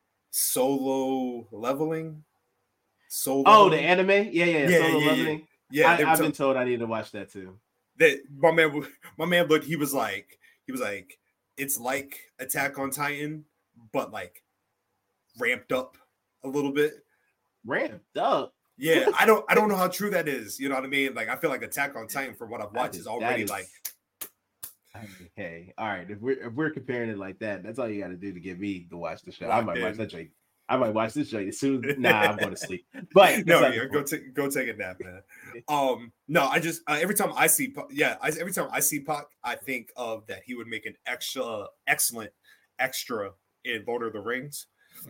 Speaker 2: Solo leveling. Solo.
Speaker 1: Oh, the anime? Yeah, yeah,
Speaker 2: Yeah,
Speaker 1: Solo
Speaker 2: yeah,
Speaker 1: Leveling.
Speaker 2: yeah.
Speaker 1: I,
Speaker 2: they were
Speaker 1: I've
Speaker 2: tell-
Speaker 1: been told I need to watch that too.
Speaker 2: that my man my man looked he was like he was like it's like Attack on Titan but like ramped up a little bit.
Speaker 1: Ramped up.
Speaker 2: Yeah, I don't I don't know how true that is, you know what I mean? Like I feel like Attack on Titan from what I've watched
Speaker 1: That
Speaker 2: is
Speaker 1: that
Speaker 2: already
Speaker 1: is-
Speaker 2: like
Speaker 1: I mean, hey, all right. If we're if we're comparing it like that, that's all you got to do to get me to watch the show. I
Speaker 2: Locked
Speaker 1: might
Speaker 2: in.
Speaker 1: watch that joint. I might watch this joint as soon as. Nah, I'm going to sleep. But
Speaker 2: no,
Speaker 1: that's not
Speaker 2: yeah,
Speaker 1: the
Speaker 2: go
Speaker 1: point.
Speaker 2: take go take a nap, man. Um, no, I just uh, every time I see, Pac- yeah, I, every time I see Pac, I think of that he would make an extra, excellent extra in Lord of the Rings.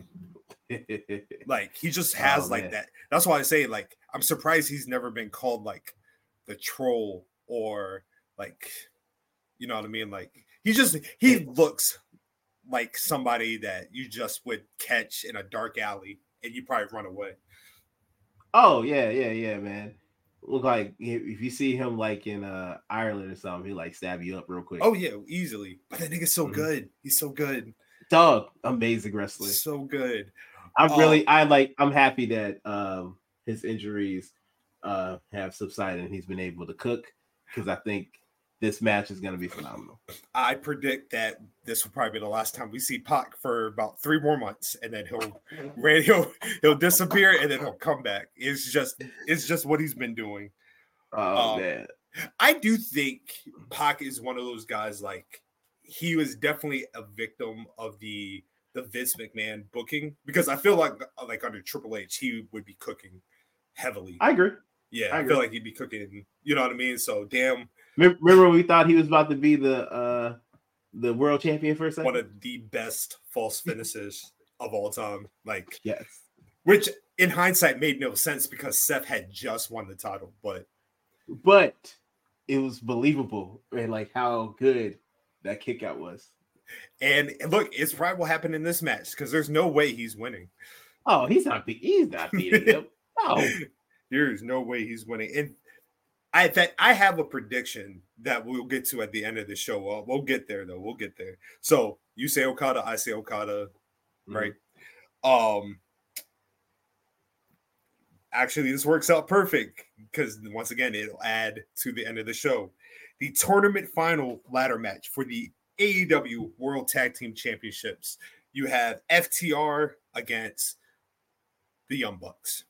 Speaker 2: Like he just has
Speaker 1: Oh,
Speaker 2: like
Speaker 1: man.
Speaker 2: that. That's why I say like I'm surprised he's never been called like the troll or like you know what I mean. Like he just he looks like somebody that you just would catch in a dark alley and you probably run away.
Speaker 1: Oh yeah, yeah, yeah, man. Look like if you see him like in uh Ireland or something, he like stab you up real quick.
Speaker 2: Oh yeah, easily. But that nigga's so
Speaker 1: Mhm.
Speaker 2: good. He's so good.
Speaker 1: dog, amazing wrestler.
Speaker 2: So good.
Speaker 1: I'm
Speaker 2: Oh.
Speaker 1: really, I like, I'm happy that um his injuries uh have subsided and he's been able to cook because I think this match is going to be phenomenal.
Speaker 2: I predict that this will probably be the last time we see Pac for about three more months, and then he'll he'll he'll disappear, and then he'll come back. It's just it's just what he's been doing.
Speaker 1: Oh
Speaker 2: Um,
Speaker 1: man,
Speaker 2: I do think Pac is one of those guys. Like he was definitely a victim of the the Vince McMahon booking because I feel like like under Triple H he would be cooking heavily.
Speaker 1: I agree.
Speaker 2: yeah,
Speaker 1: I
Speaker 2: I,
Speaker 1: agree.
Speaker 2: feel like he'd be cooking. You know what I mean? So damn,
Speaker 1: Remember, remember we thought he was about to be the uh the world champion for a second?
Speaker 2: one of the best false finishes of all time. Like
Speaker 1: Yes.
Speaker 2: which in hindsight made no sense because Seth had just won the title, but
Speaker 1: But it was believable and like how good that kick out was.
Speaker 2: and look, it's probably what happened in this match because there's no way he's winning.
Speaker 1: Oh, he's not be- he's not beating him. No.
Speaker 2: There's no way he's winning. And I that I have a prediction that we'll get to at the end of the show. Well, we'll get there though. We'll get there. So you say Okada, I say Okada, right? Um actually this works out perfect because once again it'll add to the end of the show. The tournament final ladder match for the A E W World Tag Team Championships. You have F T R against the Young Bucks.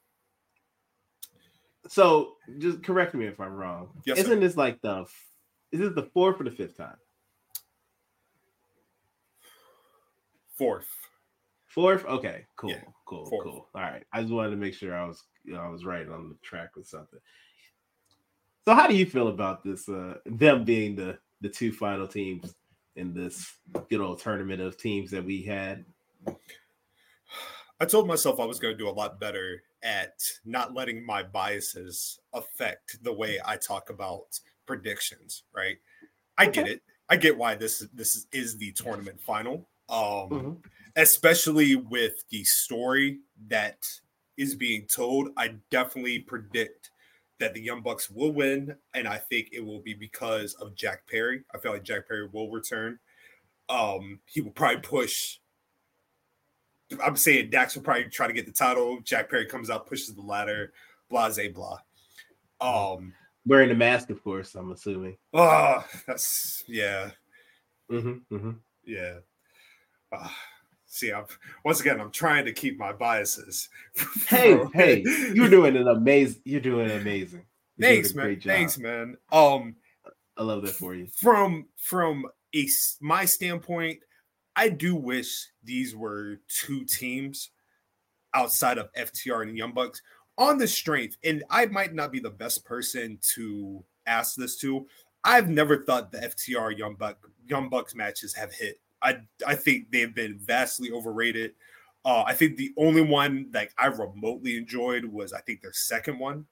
Speaker 1: So just correct me if I'm wrong.
Speaker 2: Yes, sir.
Speaker 1: Isn't this like the f- is this the fourth or the fifth time?
Speaker 2: Fourth.
Speaker 1: Fourth? Okay, cool,
Speaker 2: Yeah,
Speaker 1: cool,
Speaker 2: fourth.
Speaker 1: cool. All right. I just wanted to make sure I was you know, I was right on the track with something. So how do you feel about this? Uh them being the the two final teams in this good old tournament of teams that we had?
Speaker 2: I told myself I was going to do a lot better at not letting my biases affect the way I talk about predictions, right? I get it. I get why this this is, is the tournament final. Um, mm-hmm. Especially with the story that is being told, I definitely predict that the Young Bucks will win, and I think it will be because of Jack Perry. I feel like Jack Perry will return. Um, he will probably push. I'm saying Dax will probably try to get the title. Jack Perry comes out, pushes the ladder, blah, blah, blah. Um,
Speaker 1: Wearing the mask, of course, I'm assuming.
Speaker 2: Oh, that's, yeah.
Speaker 1: Mm-hmm, mm-hmm.
Speaker 2: Yeah. Uh, see, I'm, once again, I'm trying to keep my biases.
Speaker 1: Hey, hey, you're doing an amazing, you're doing amazing. You're
Speaker 2: Thanks,
Speaker 1: doing
Speaker 2: man. Thanks, man. Um,
Speaker 1: I love that for you.
Speaker 2: From, from a, my standpoint, I do wish these were two teams outside of F T R and Young Bucks on the strength. And I might not be the best person to ask this to. I've never thought the F T R Young Buck Young Bucks matches have hit. I I think they've been vastly overrated. Uh, I think the only one like I remotely enjoyed was I think their second one.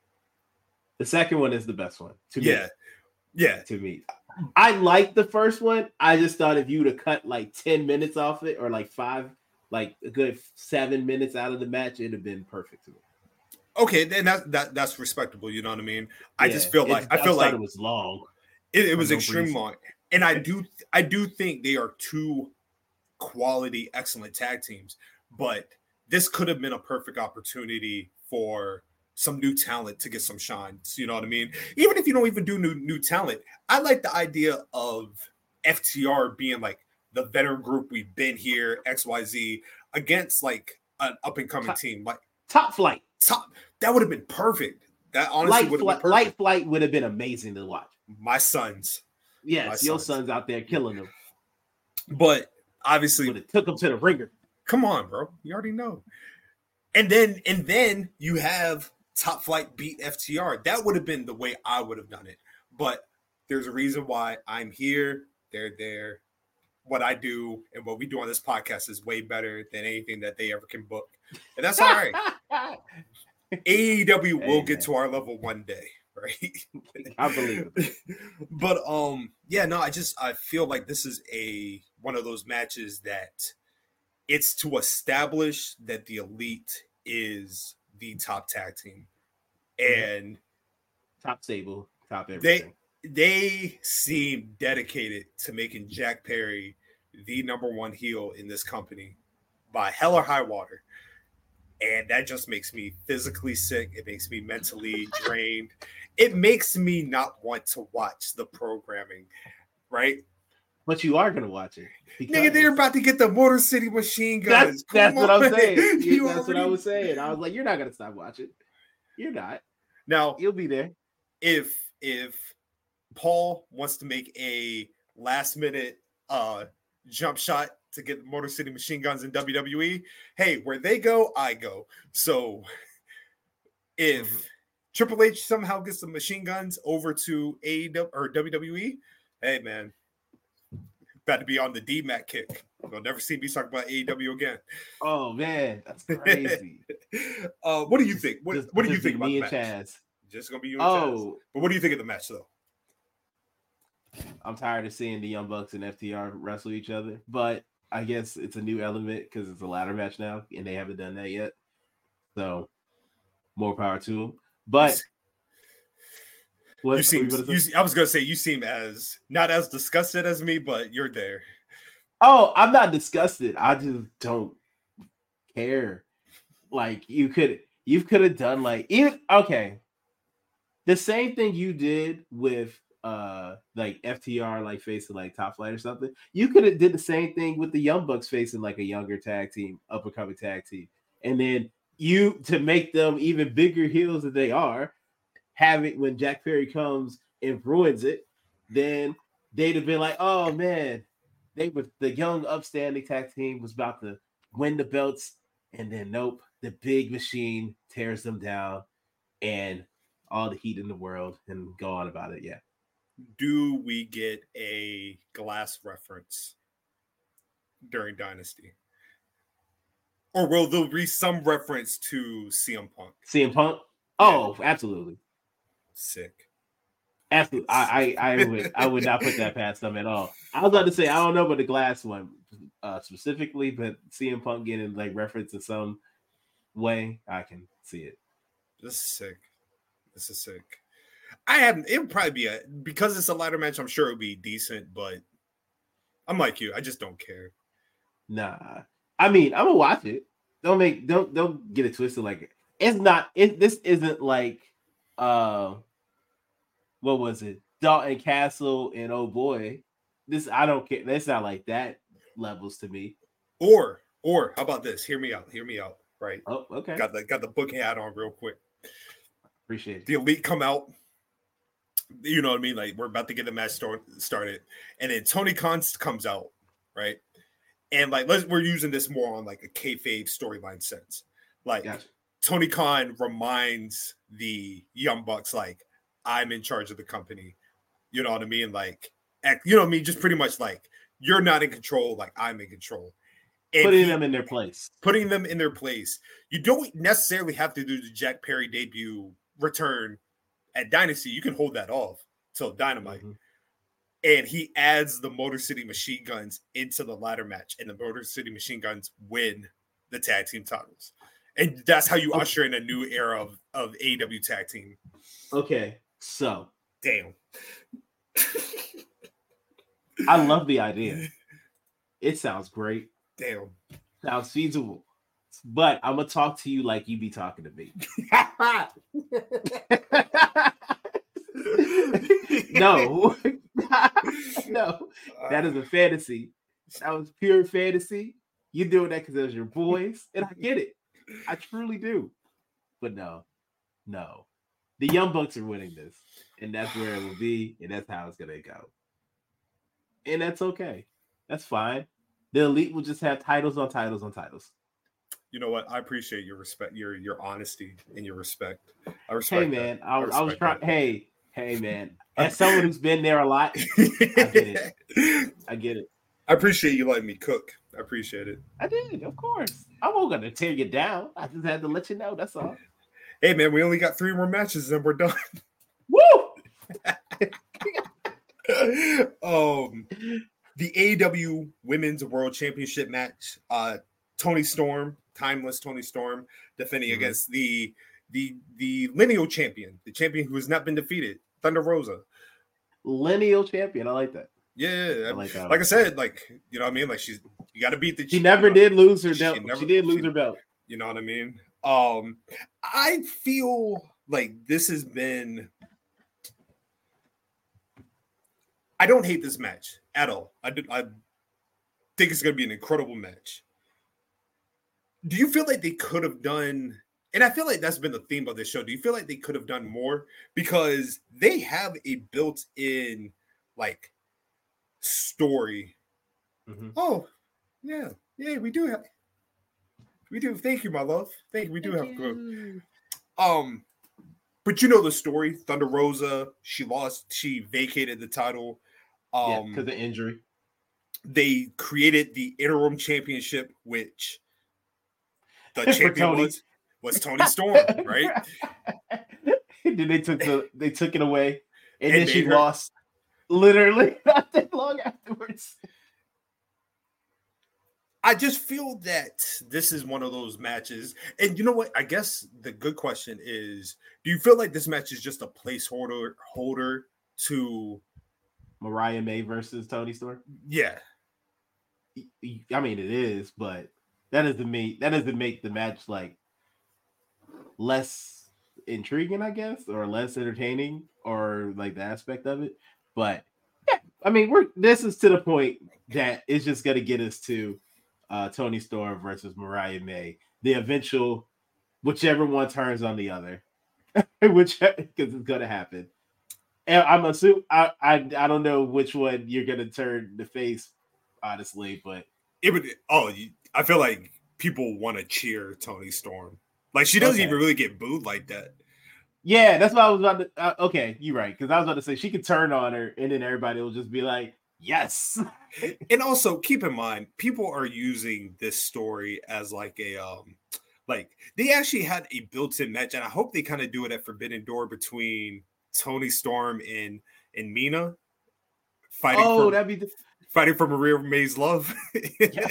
Speaker 1: The second one is the best one to me.
Speaker 2: Yeah, yeah.
Speaker 1: To me, I liked the first one. I just thought if you would have cut like ten minutes off it, or like five, like a good seven minutes out of the match, it'd have been perfect to me.
Speaker 2: Okay, then that, that that's respectable. You know what I mean? I yeah, just feel like I feel
Speaker 1: I
Speaker 2: like
Speaker 1: it was long.
Speaker 2: It, it was no extreme reason. long, and I do I do think they are two quality, excellent tag teams. But this could have been a perfect opportunity for some new talent to get some shine. You know what I mean? Even if you don't even do new new talent, I like the idea of F T R being like the veteran group. We've been here, X Y Z, against like an up and coming team like
Speaker 1: Top Flight.
Speaker 2: Top that would have been perfect. That honestly would have been perfect.
Speaker 1: Light Flight would have been amazing to watch.
Speaker 2: My sons,
Speaker 1: yes,
Speaker 2: My
Speaker 1: your
Speaker 2: sons.
Speaker 1: sons out there killing them.
Speaker 2: But obviously,
Speaker 1: would have took them to the ringer.
Speaker 2: Come on, bro, you already know. And then, and then you have Top Flight beat F T R. That would have been the way I would have done it. But there's a reason why I'm here. They're there. What I do and what we do on this podcast is way better than anything that they ever can book. And that's all right. A E W will hey, get to our level one day, right?
Speaker 1: I believe it.
Speaker 2: But um, yeah, no, I just I feel like this is a one of those matches that it's to establish that the Elite is the top tag team. And
Speaker 1: top stable, top everything.
Speaker 2: They they seem dedicated to making Jack Perry the number one heel in this company by hell or high water. And that just makes me physically sick. It makes me mentally drained. It makes me not want to watch the programming, right?
Speaker 1: But you are going to watch it.
Speaker 2: Nigga, they're about to get the Motor City Machine Guns.
Speaker 1: That's, that's what I'm saying. You, that's already... what I was saying. I was like, you're not going to stop watching. You're not.
Speaker 2: Now,
Speaker 1: you'll be there.
Speaker 2: If if Paul wants to make a last minute uh, jump shot to get Motor City Machine Guns in W W E, hey, where they go, I go. So if mm-hmm. Triple H somehow gets the machine guns over to A E W or W W E, hey man, about to be on the D MAC kick. You'll never see me talk about A E W again.
Speaker 1: Oh man, that's crazy.
Speaker 2: uh, what do you think? What,
Speaker 1: just,
Speaker 2: what do you
Speaker 1: just
Speaker 2: think about
Speaker 1: me
Speaker 2: the
Speaker 1: and
Speaker 2: match?
Speaker 1: Chaz.
Speaker 2: Just gonna be you and
Speaker 1: oh.
Speaker 2: Chaz. But what do you think of the match though?
Speaker 1: I'm tired of seeing the Young Bucks and F T R wrestle each other, but I guess it's a new element because it's a ladder match now, and they haven't done that yet. So, more power to them. But
Speaker 2: what, you seem, you, I was gonna say you seem as not as disgusted as me, but you're there.
Speaker 1: Oh, I'm not disgusted. I just don't care. Like you could, you could have done like even okay, the same thing you did with. uh like F T R like facing like Top Flight or something. You could have did the same thing with the Young Bucks facing like a younger tag team, up and coming tag team, and then you to make them even bigger heels than they are, having when Jack Perry comes and ruins it, then they'd have been like, oh man, they were the young upstanding tag team was about to win the belts, and then nope, the big machine tears them down, and all the heat in the world and go on about it. Yeah.
Speaker 2: do we get a Glass reference during Dynasty? Or will there be some reference to C M Punk?
Speaker 1: C M Punk? Oh, yeah. Absolutely.
Speaker 2: Sick.
Speaker 1: Absolutely. I, I, I would I would not put that past them at all. I was about to say, I don't know about the Glass one uh, specifically, but C M Punk getting like reference in some way, I can see it.
Speaker 2: This is sick. This is sick. I haven't, it would probably be a, because it's a ladder match, I'm sure it would be decent, but I'm like you, I just don't care.
Speaker 1: Nah. I mean, I'm gonna watch it. Don't make don't don't get it twisted. Like it's not. It this isn't like uh, what was it? Dalton Castle and oh boy, this I don't care. That's not like that levels to me.
Speaker 2: Or or how about this? Hear me out. Hear me out. Right.
Speaker 1: Oh, okay.
Speaker 2: Got the got the book hat on real quick.
Speaker 1: Appreciate it.
Speaker 2: The Elite come out. You know what I mean? Like we're about to get the match start, started, and then Tony Khan comes out, right? And like, let's we're using this more on like a kayfabe storyline sense. Like gotcha. Tony Khan reminds the Young Bucks, like, I'm in charge of the company. You know what I mean? Like, you know what I mean? Just pretty much like you're not in control, like I'm in control. And
Speaker 1: putting
Speaker 2: he,
Speaker 1: them in their place.
Speaker 2: Putting them in their place. You don't necessarily have to do the Jack Perry debut return at Dynasty. You can hold that off till Dynamite. Mm-hmm. And he adds the Motor City Machine Guns into the ladder match, and the Motor City Machine Guns win the tag team titles. And that's how you okay. usher in a new era of, of A E W tag team.
Speaker 1: Okay, so.
Speaker 2: Damn.
Speaker 1: I love the idea. It sounds great.
Speaker 2: Damn.
Speaker 1: Sounds feasible. But I'm going to talk to you like you be talking to me. No. No. That is a fantasy. That was pure fantasy. You're doing that because it was your boys. And I get it. I truly do. But no. No. The Young Bucks are winning this. And that's where it will be. And that's how it's going to go. And that's okay. That's fine. The Elite will just have titles on titles on titles.
Speaker 2: You know what? I appreciate your respect, your your honesty and your respect. I respect.
Speaker 1: Hey man,
Speaker 2: that.
Speaker 1: I, I, I was trying.
Speaker 2: That.
Speaker 1: Hey, hey man. As someone who's been there a lot, I get it. I get it.
Speaker 2: I appreciate you letting me cook. I appreciate it.
Speaker 1: I did, of course. I wasn't gonna tear you down. I just had to let you know. That's all.
Speaker 2: Hey man, we only got three more matches and we're done.
Speaker 1: Woo!
Speaker 2: um, the A E W Women's World Championship match. Uh, Toni Storm. Timeless Toni Storm defending mm-hmm. against the the the lineal champion, the champion who has not been defeated, Thunder Rosa.
Speaker 1: Lineal champion, I like that.
Speaker 2: Yeah, I like, that like I said, like you know what I mean. Like she's you got to beat the.
Speaker 1: She never
Speaker 2: know,
Speaker 1: did lose her belt. She,
Speaker 2: never,
Speaker 1: she did lose
Speaker 2: she,
Speaker 1: her belt.
Speaker 2: You know what I mean? Um, I feel like this has been. I don't hate this match at all. I did. I think it's going to be an incredible match. Do you feel like they could have done, and I feel like that's been the theme of this show, do you feel like they could have done more? Because they have a built-in, like, story. Mm-hmm. Oh, yeah. Yeah, we do have, we do. Thank you, my love. Thank you. We do Thank have good. Um, but you know the story. Thunder Rosa, she lost, she vacated the title. Um,
Speaker 1: yeah, because of injury.
Speaker 2: They created the interim championship, which the champion was, was Toni Storm, right?
Speaker 1: And then they took the they took it away, and, and then she
Speaker 2: her,
Speaker 1: lost literally not that long afterwards.
Speaker 2: I just feel that this is one of those matches, and you know what? I guess the good question is: do you feel like this match is just a placeholder holder to
Speaker 1: Mariah May versus Toni Storm?
Speaker 2: Yeah,
Speaker 1: I mean it is, but. That doesn't make that doesn't make the match like less intriguing, I guess, or less entertaining, or like the aspect of it. But yeah, I mean, we're this is to the point that it's just gonna get us to uh, Toni Storm versus Mariah May, the eventual, whichever one turns on the other, which because it's gonna happen. And I'm assuming I, I I don't know which one you're gonna turn the face, honestly, but
Speaker 2: it would. Oh. You, I feel like people want to cheer Toni Storm. Like she doesn't okay. even really get booed like that.
Speaker 1: Yeah, that's what I was about to. Uh, okay, you're right. Because I was about to say she could turn on her, and then everybody will just be like, "Yes."
Speaker 2: And also keep in mind, people are using this story as like a um, like they actually had a built-in match, and I hope they kind of do it at Forbidden Door between Tony Storm and and Mina fighting
Speaker 1: Oh,
Speaker 2: for
Speaker 1: that'd be the,
Speaker 2: fighting for Maria May's love.
Speaker 1: yeah.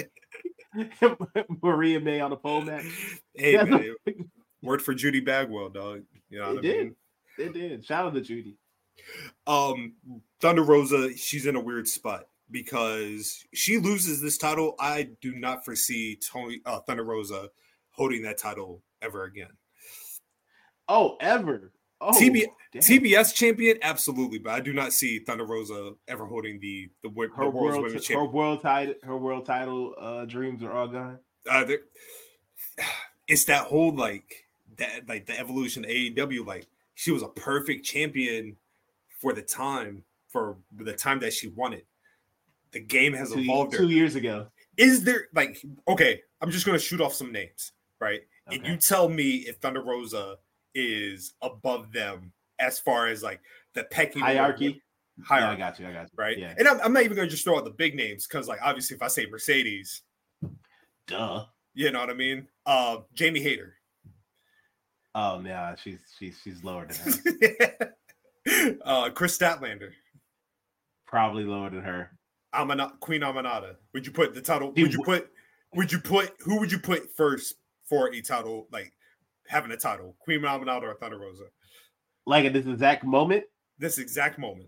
Speaker 1: Maria May on a pole match.
Speaker 2: Hey
Speaker 1: That's
Speaker 2: man,
Speaker 1: a-
Speaker 2: it worked for Judy Bagwell, dog. You know
Speaker 1: It
Speaker 2: what I
Speaker 1: did.
Speaker 2: mean?
Speaker 1: It did. Shout out to Judy.
Speaker 2: Um, Thunder Rosa, she's in a weird spot because she loses this title. I do not foresee Tony uh, Thunder Rosa holding that title ever again.
Speaker 1: Oh, ever. Oh,
Speaker 2: T B,
Speaker 1: damn.
Speaker 2: T B S champion, absolutely, but I do not see Thunder Rosa ever holding the the, the
Speaker 1: her
Speaker 2: world's
Speaker 1: world,
Speaker 2: women's
Speaker 1: her
Speaker 2: champion.
Speaker 1: world title, her world title uh, dreams are all gone.
Speaker 2: Uh, there- it's that whole like that like the evolution of A E W. Like she was a perfect champion for the time for the time that she won it. The game has
Speaker 1: Two,
Speaker 2: evolved.
Speaker 1: two
Speaker 2: her.
Speaker 1: years ago.
Speaker 2: Is there like okay? I'm just gonna shoot off some names, right?
Speaker 1: Okay.
Speaker 2: And you tell me if Thunder Rosa is above them as far as like the pecking
Speaker 1: Hierarchy.
Speaker 2: Hierarchy,
Speaker 1: Yeah, I got you. I got you.
Speaker 2: right?
Speaker 1: Yeah.
Speaker 2: And I'm, I'm not even gonna just throw out the big names because like obviously if I say Mercedes,
Speaker 1: Duh.
Speaker 2: you know what I mean. Uh, Jamie Hayter.
Speaker 1: Oh yeah, she's she's she's lower than her.
Speaker 2: uh, Chris Statlander.
Speaker 1: Probably lower than her.
Speaker 2: Amana- Queen Amanada. Would you put the title?
Speaker 1: Dude,
Speaker 2: Would you put? Would you put? Who would you put first for a title? Like having a title, Queen Amanada or Thunder Rosa?
Speaker 1: Like at this exact moment.
Speaker 2: This exact moment.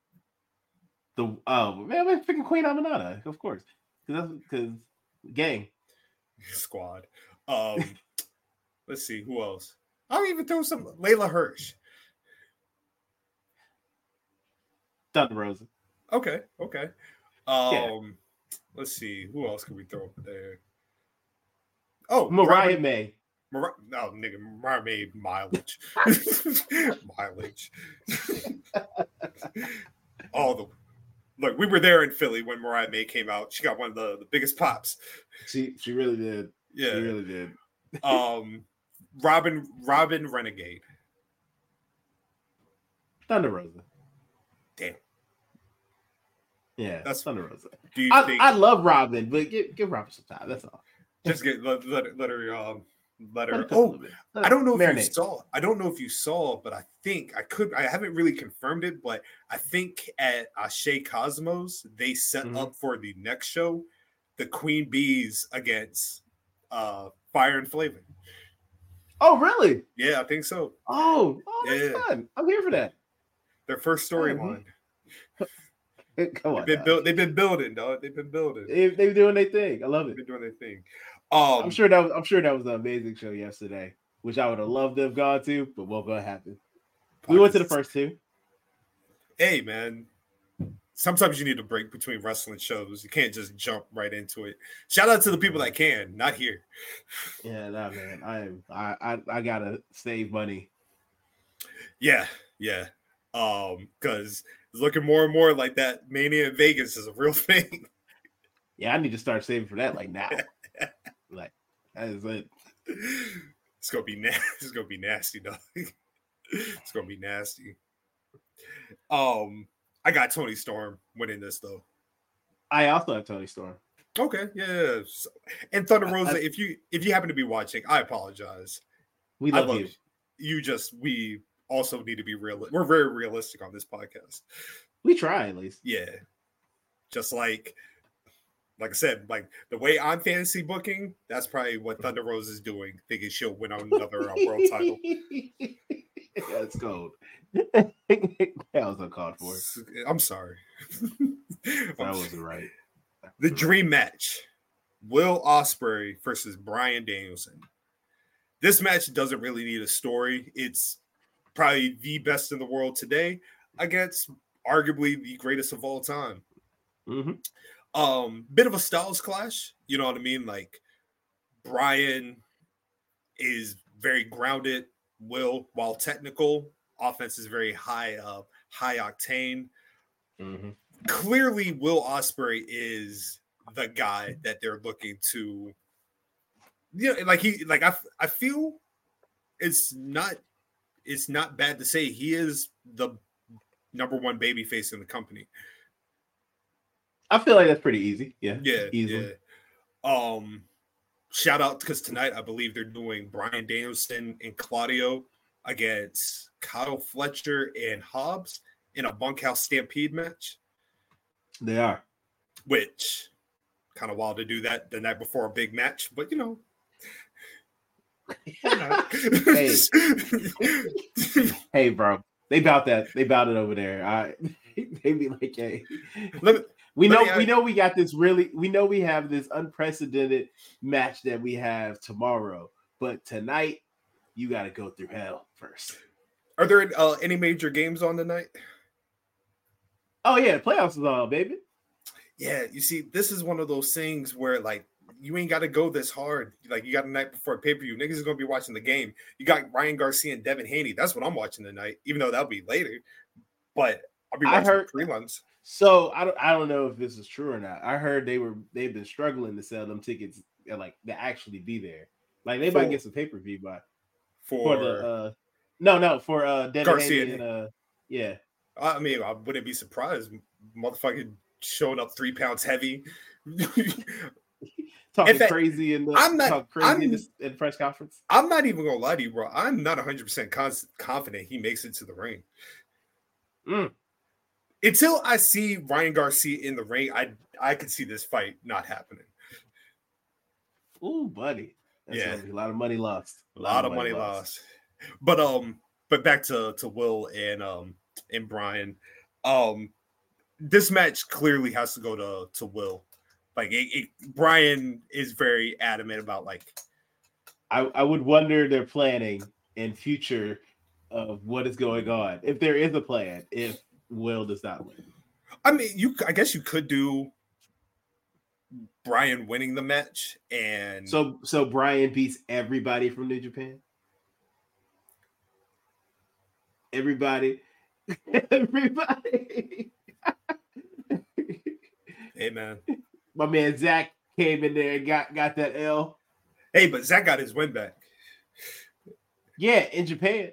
Speaker 1: The oh man, I'm freaking Queen Amanada, of course, because because gang
Speaker 2: Squad. Um, let's see who else. I'll even throw some Layla Hirsch.
Speaker 1: Thunder Rosa.
Speaker 2: Okay, okay. Um,
Speaker 1: Yeah.
Speaker 2: let's see who else can we throw up there. Oh,
Speaker 1: Mariah
Speaker 2: Robin-
Speaker 1: May.
Speaker 2: Mar- no, nigga, Mariah May mileage. mileage. All the look, we were there in Philly when Mariah May came out. She got one of the, the biggest pops.
Speaker 1: She she really did.
Speaker 2: Yeah.
Speaker 1: She really did.
Speaker 2: Um Robin Robin Renegade.
Speaker 1: Thunder Rosa.
Speaker 2: Damn.
Speaker 1: Yeah,
Speaker 2: That's-
Speaker 1: that's Thunder Rosa.
Speaker 2: Do you
Speaker 1: I,
Speaker 2: think
Speaker 1: I love Robin, but give give Robin some time. That's all.
Speaker 2: just get let, let, her- let her um let
Speaker 1: Let
Speaker 2: her
Speaker 1: it cook a
Speaker 2: oh
Speaker 1: little bit. Let
Speaker 2: I don't know if you
Speaker 1: marinate.
Speaker 2: saw. I don't know if you saw, but I think I could. I haven't really confirmed it, but I think at Ashe Cosmos they set
Speaker 1: Mhm.
Speaker 2: up for the next show the Queen Bees against uh Fire and Flavor.
Speaker 1: Oh really?
Speaker 2: Yeah, I think so.
Speaker 1: Oh, oh that's
Speaker 2: Yeah.
Speaker 1: fun. I'm here for that.
Speaker 2: Their first storyline.
Speaker 1: Come on.
Speaker 2: They've been
Speaker 1: dog.
Speaker 2: build, They've been building, dog. They've been building.
Speaker 1: They they doing their thing. I love
Speaker 2: They've
Speaker 1: it.
Speaker 2: been doing their thing. Um,
Speaker 1: I'm sure that was I'm sure that was an amazing show yesterday, which I would have loved to have gone to, but won't gonna happen. We went to the first two.
Speaker 2: Hey, man. Sometimes you need a break between wrestling shows. You can't just jump right into it. Shout out to the people that can, not here.
Speaker 1: Yeah, nah, man. I am I, I I gotta save money.
Speaker 2: Yeah, yeah. Um, because it's looking more and more like that Mania in Vegas is a real thing.
Speaker 1: Yeah, I need to start saving for that like now. Like that is it.
Speaker 2: It's gonna be nasty. It's gonna be nasty, dog. It's gonna be nasty. Um, I got Tony Storm winning this though.
Speaker 1: I also have Tony Storm.
Speaker 2: Okay, yeah. So, and Thunder
Speaker 1: I-
Speaker 2: Rosa,
Speaker 1: I-
Speaker 2: if you if you happen to be watching, I apologize.
Speaker 1: We
Speaker 2: I
Speaker 1: love,
Speaker 2: love
Speaker 1: you.
Speaker 2: you. You just we also need to be real. We're very realistic on this podcast.
Speaker 1: We try at least.
Speaker 2: Yeah, just like like I said, like the way I'm fantasy booking, that's probably what Thunder Rosa is doing, thinking she'll win on another uh, world title.
Speaker 1: That's cold. that was uncalled for.
Speaker 2: I'm sorry.
Speaker 1: That wasn't right.
Speaker 2: The dream match: Will Ospreay versus Bryan Danielson. This match doesn't really need a story. It's probably the best in the world today against arguably the greatest of all time.
Speaker 1: Mm-hmm.
Speaker 2: Um, bit of a styles clash, you know what I mean? Like Bryan is very grounded, Will, while technical, offense is very high, uh, high octane.
Speaker 1: Mm-hmm.
Speaker 2: Clearly, Will Ospreay is the guy that they're looking to. You know, like he, like I, I feel it's not it's not bad to say he is the number one baby face in the company.
Speaker 1: I feel like that's pretty easy. Yeah.
Speaker 2: Yeah.
Speaker 1: Easily.
Speaker 2: Yeah. Um, shout out because tonight I believe they're doing Bryan Danielson and Claudio against Kyle Fletcher and Hobbs in a bunkhouse stampede match.
Speaker 1: They are.
Speaker 2: Which kind of wild to do that the night before a big match, but you know.
Speaker 1: hey. hey, bro. They bout that. They bout it over there. I they be like, hey.
Speaker 2: Let me,
Speaker 1: we know
Speaker 2: me,
Speaker 1: we know we got this really we know we have this unprecedented match that we have tomorrow, but tonight you got to go through hell first.
Speaker 2: Are there uh, any major games on tonight?
Speaker 1: Oh yeah, the playoffs is on, baby.
Speaker 2: Yeah, you see, this is one of those things where like you ain't got to go this hard. Like you got a night before pay per view, niggas is gonna be watching the game. You got Ryan Garcia and Devin Haney. That's what I'm watching tonight, even though that'll be later. But I'll be watching
Speaker 1: I heard,
Speaker 2: the prelims.
Speaker 1: So I don't I don't know if this is true or not. I heard they were they've been struggling to sell them tickets like to actually be there. Like they for, might get some pay per view by
Speaker 2: for,
Speaker 1: for the uh no no for uh Devin
Speaker 2: Garcia
Speaker 1: Haney and uh yeah.
Speaker 2: I mean, I wouldn't be surprised. Motherfucker showing up three pounds heavy.
Speaker 1: talking
Speaker 2: in fact,
Speaker 1: crazy in the
Speaker 2: I'm not,
Speaker 1: crazy
Speaker 2: I'm,
Speaker 1: in, the, in the press conference.
Speaker 2: I'm not even gonna lie to you, bro. I'm not one hundred percent confident he makes it to the ring.
Speaker 1: Mm.
Speaker 2: Until I see Ryan Garcia in the ring, I I could see this fight not happening.
Speaker 1: Ooh, buddy. That's
Speaker 2: yeah,
Speaker 1: a lot of money lost.
Speaker 2: A lot, a lot of money, money lost. lost. But um, but back to, to Will and um and Brian. Um, this match clearly has to go to, to Will. Like it, it, Brian is very adamant about like.
Speaker 1: I, I would wonder their planning in future of what is going on. If there is a plan, if Will does not win.
Speaker 2: I mean, you. I guess you could do Brian winning the match, and
Speaker 1: so so Brian beats everybody from New Japan. Everybody, everybody.
Speaker 2: Hey man,
Speaker 1: my man Zach came in there and got got that L.
Speaker 2: Hey, but Zach got his win back.
Speaker 1: Yeah, in Japan.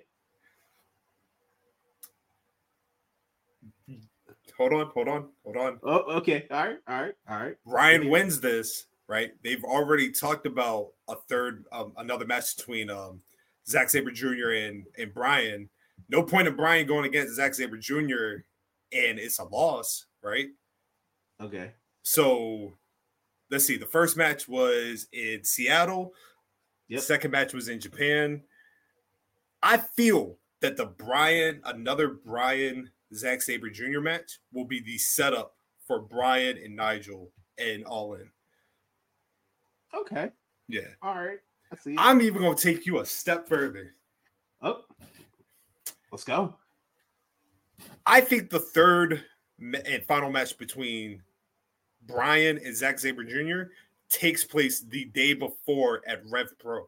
Speaker 2: Hold on, hold on, hold on.
Speaker 1: Oh, okay. All right, all right, all right.
Speaker 2: Ryan okay. wins this, right? They've already talked about a third, um, another match between um, Zack Sabre Junior and, and Brian. No point in Brian going against Zack Sabre Junior and it's a loss, right?
Speaker 1: Okay.
Speaker 2: So let's see. The first match was in Seattle.
Speaker 1: Yep.
Speaker 2: The second match was in Japan. I feel that the Brian, another Brian Zack Sabre Junior match will be the setup for Brian and Nigel and All In.
Speaker 1: Okay.
Speaker 2: Yeah.
Speaker 1: All right. I see.
Speaker 2: I'm even going to take you a step further.
Speaker 1: Oh. Let's go.
Speaker 2: I think the third and final match between Brian and Zack Sabre Junior takes place the day before at Rev Pro.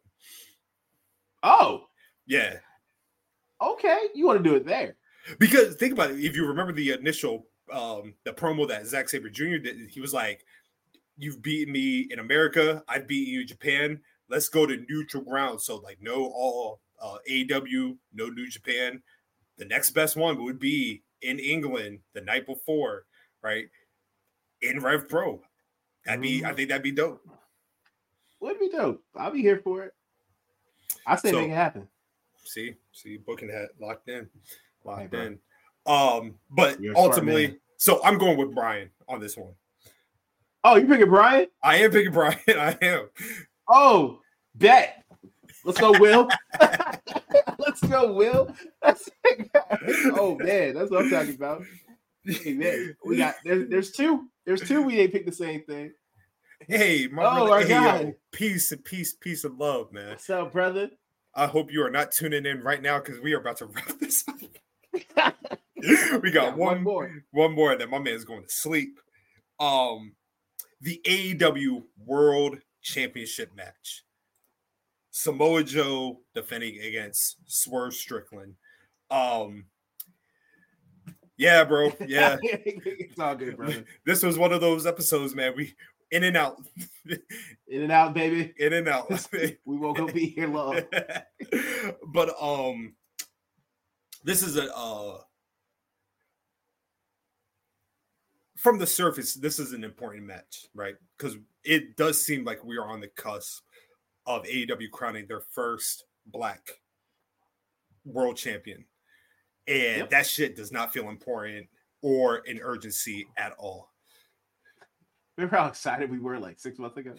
Speaker 1: Oh.
Speaker 2: Yeah.
Speaker 1: Okay. You want to do it there.
Speaker 2: Because think about it. If you remember the initial, um, the promo that Zack Sabre Junior did, he was like, you've beaten me in America. I've beaten you in Japan. Let's go to neutral ground. So like no all uh, A E W, no New Japan. The next best one would be in England the night before, right? In Rev Pro. That'd be, mm. I think that'd be dope.
Speaker 1: Would be dope. I'll be here for it. I say so, make it happen.
Speaker 2: See, see, booking hat locked in. Locked
Speaker 1: hey,
Speaker 2: in. Um, but
Speaker 1: You're
Speaker 2: ultimately, so I'm going with Brian on this one.
Speaker 1: Oh, you picking Brian?
Speaker 2: I am picking Brian. I am.
Speaker 1: Oh, bet. Let's go, Will. Let's go, Will. That's oh man, that's what I'm talking about. Hey man, we got there's there's two. There's two we ain't picked the same thing.
Speaker 2: Hey, my
Speaker 1: oh,
Speaker 2: brother,
Speaker 1: our
Speaker 2: hey,
Speaker 1: guy.
Speaker 2: Yo, peace and peace, peace and love, man.
Speaker 1: What's up, brother?
Speaker 2: I hope you are not tuning in right now because we are about to wrap this up. we got
Speaker 1: yeah,
Speaker 2: one,
Speaker 1: one more,
Speaker 2: one more that my man's going to sleep. Um, the A E W World Championship match. Samoa Joe defending against Swerve Strickland. Um, yeah, bro. Yeah,
Speaker 1: it's all good, brother.
Speaker 2: This was one of those episodes, man. We in and out,
Speaker 1: in and out, baby.
Speaker 2: In and out.
Speaker 1: We won't go be here long.
Speaker 2: But um, this is a uh, from the surface, this is an important match, right? Because it does seem like we are on the cusp of A E W crowning their first black world champion. And yep. that shit does not feel important or an urgency at all.
Speaker 1: Remember how excited we were like six months ago?